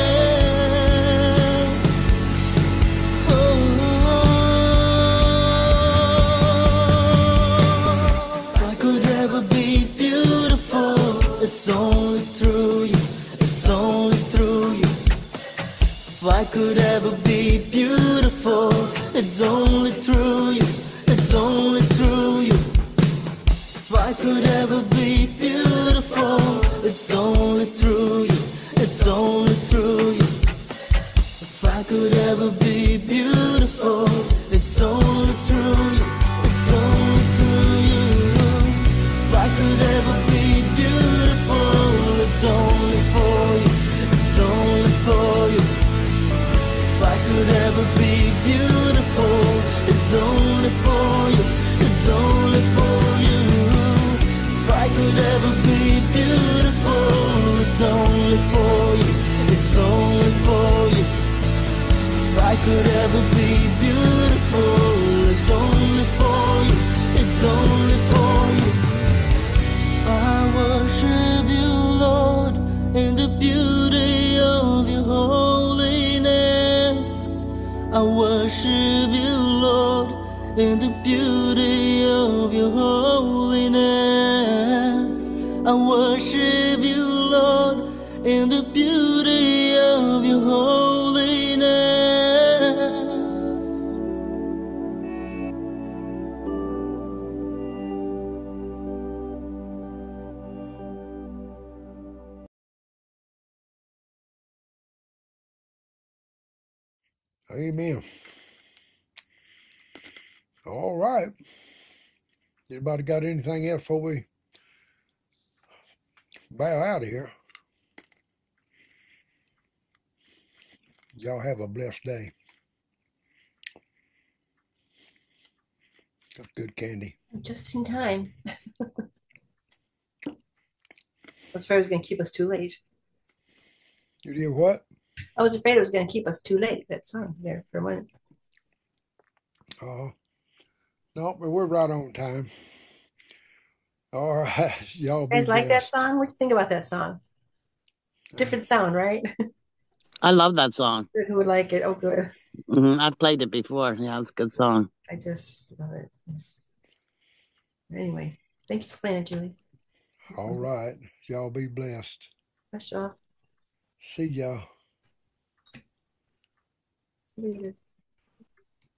If I could ever be beautiful, it's only through you, it's only through you. If I could ever be beautiful, it's only through you, it's only through you. If I could ever be beautiful, it's only through you, it's only through you. If I could ever be beautiful, it's only through you, it's only through you. If I could ever be beautiful, it's could ever be beautiful, it's only for you, it's only for you. I worship you, Lord, in the beauty of your holiness. I worship you, Lord, in the beauty of your holiness. I worship you, Lord, in the beauty of your holiness. Amen. All right. Anybody got anything else before we bow out of here? Y'all have a blessed day. That's good candy. Just in time. I was afraid it was going to keep us too late. You did what? I was afraid it was going to keep us too late, that song there for a minute. No, but we're right on time. All right. Y'all You be guys like that blessed. song? What do you think about that song? It's a different sound, right? I love that song. Who would like it? Oh, good. I've played it before. Yeah, it's a good song. I just love it. Anyway, thank you for playing it, Julie. All right. Y'all be blessed. Bless y'all. See y'all. See you later.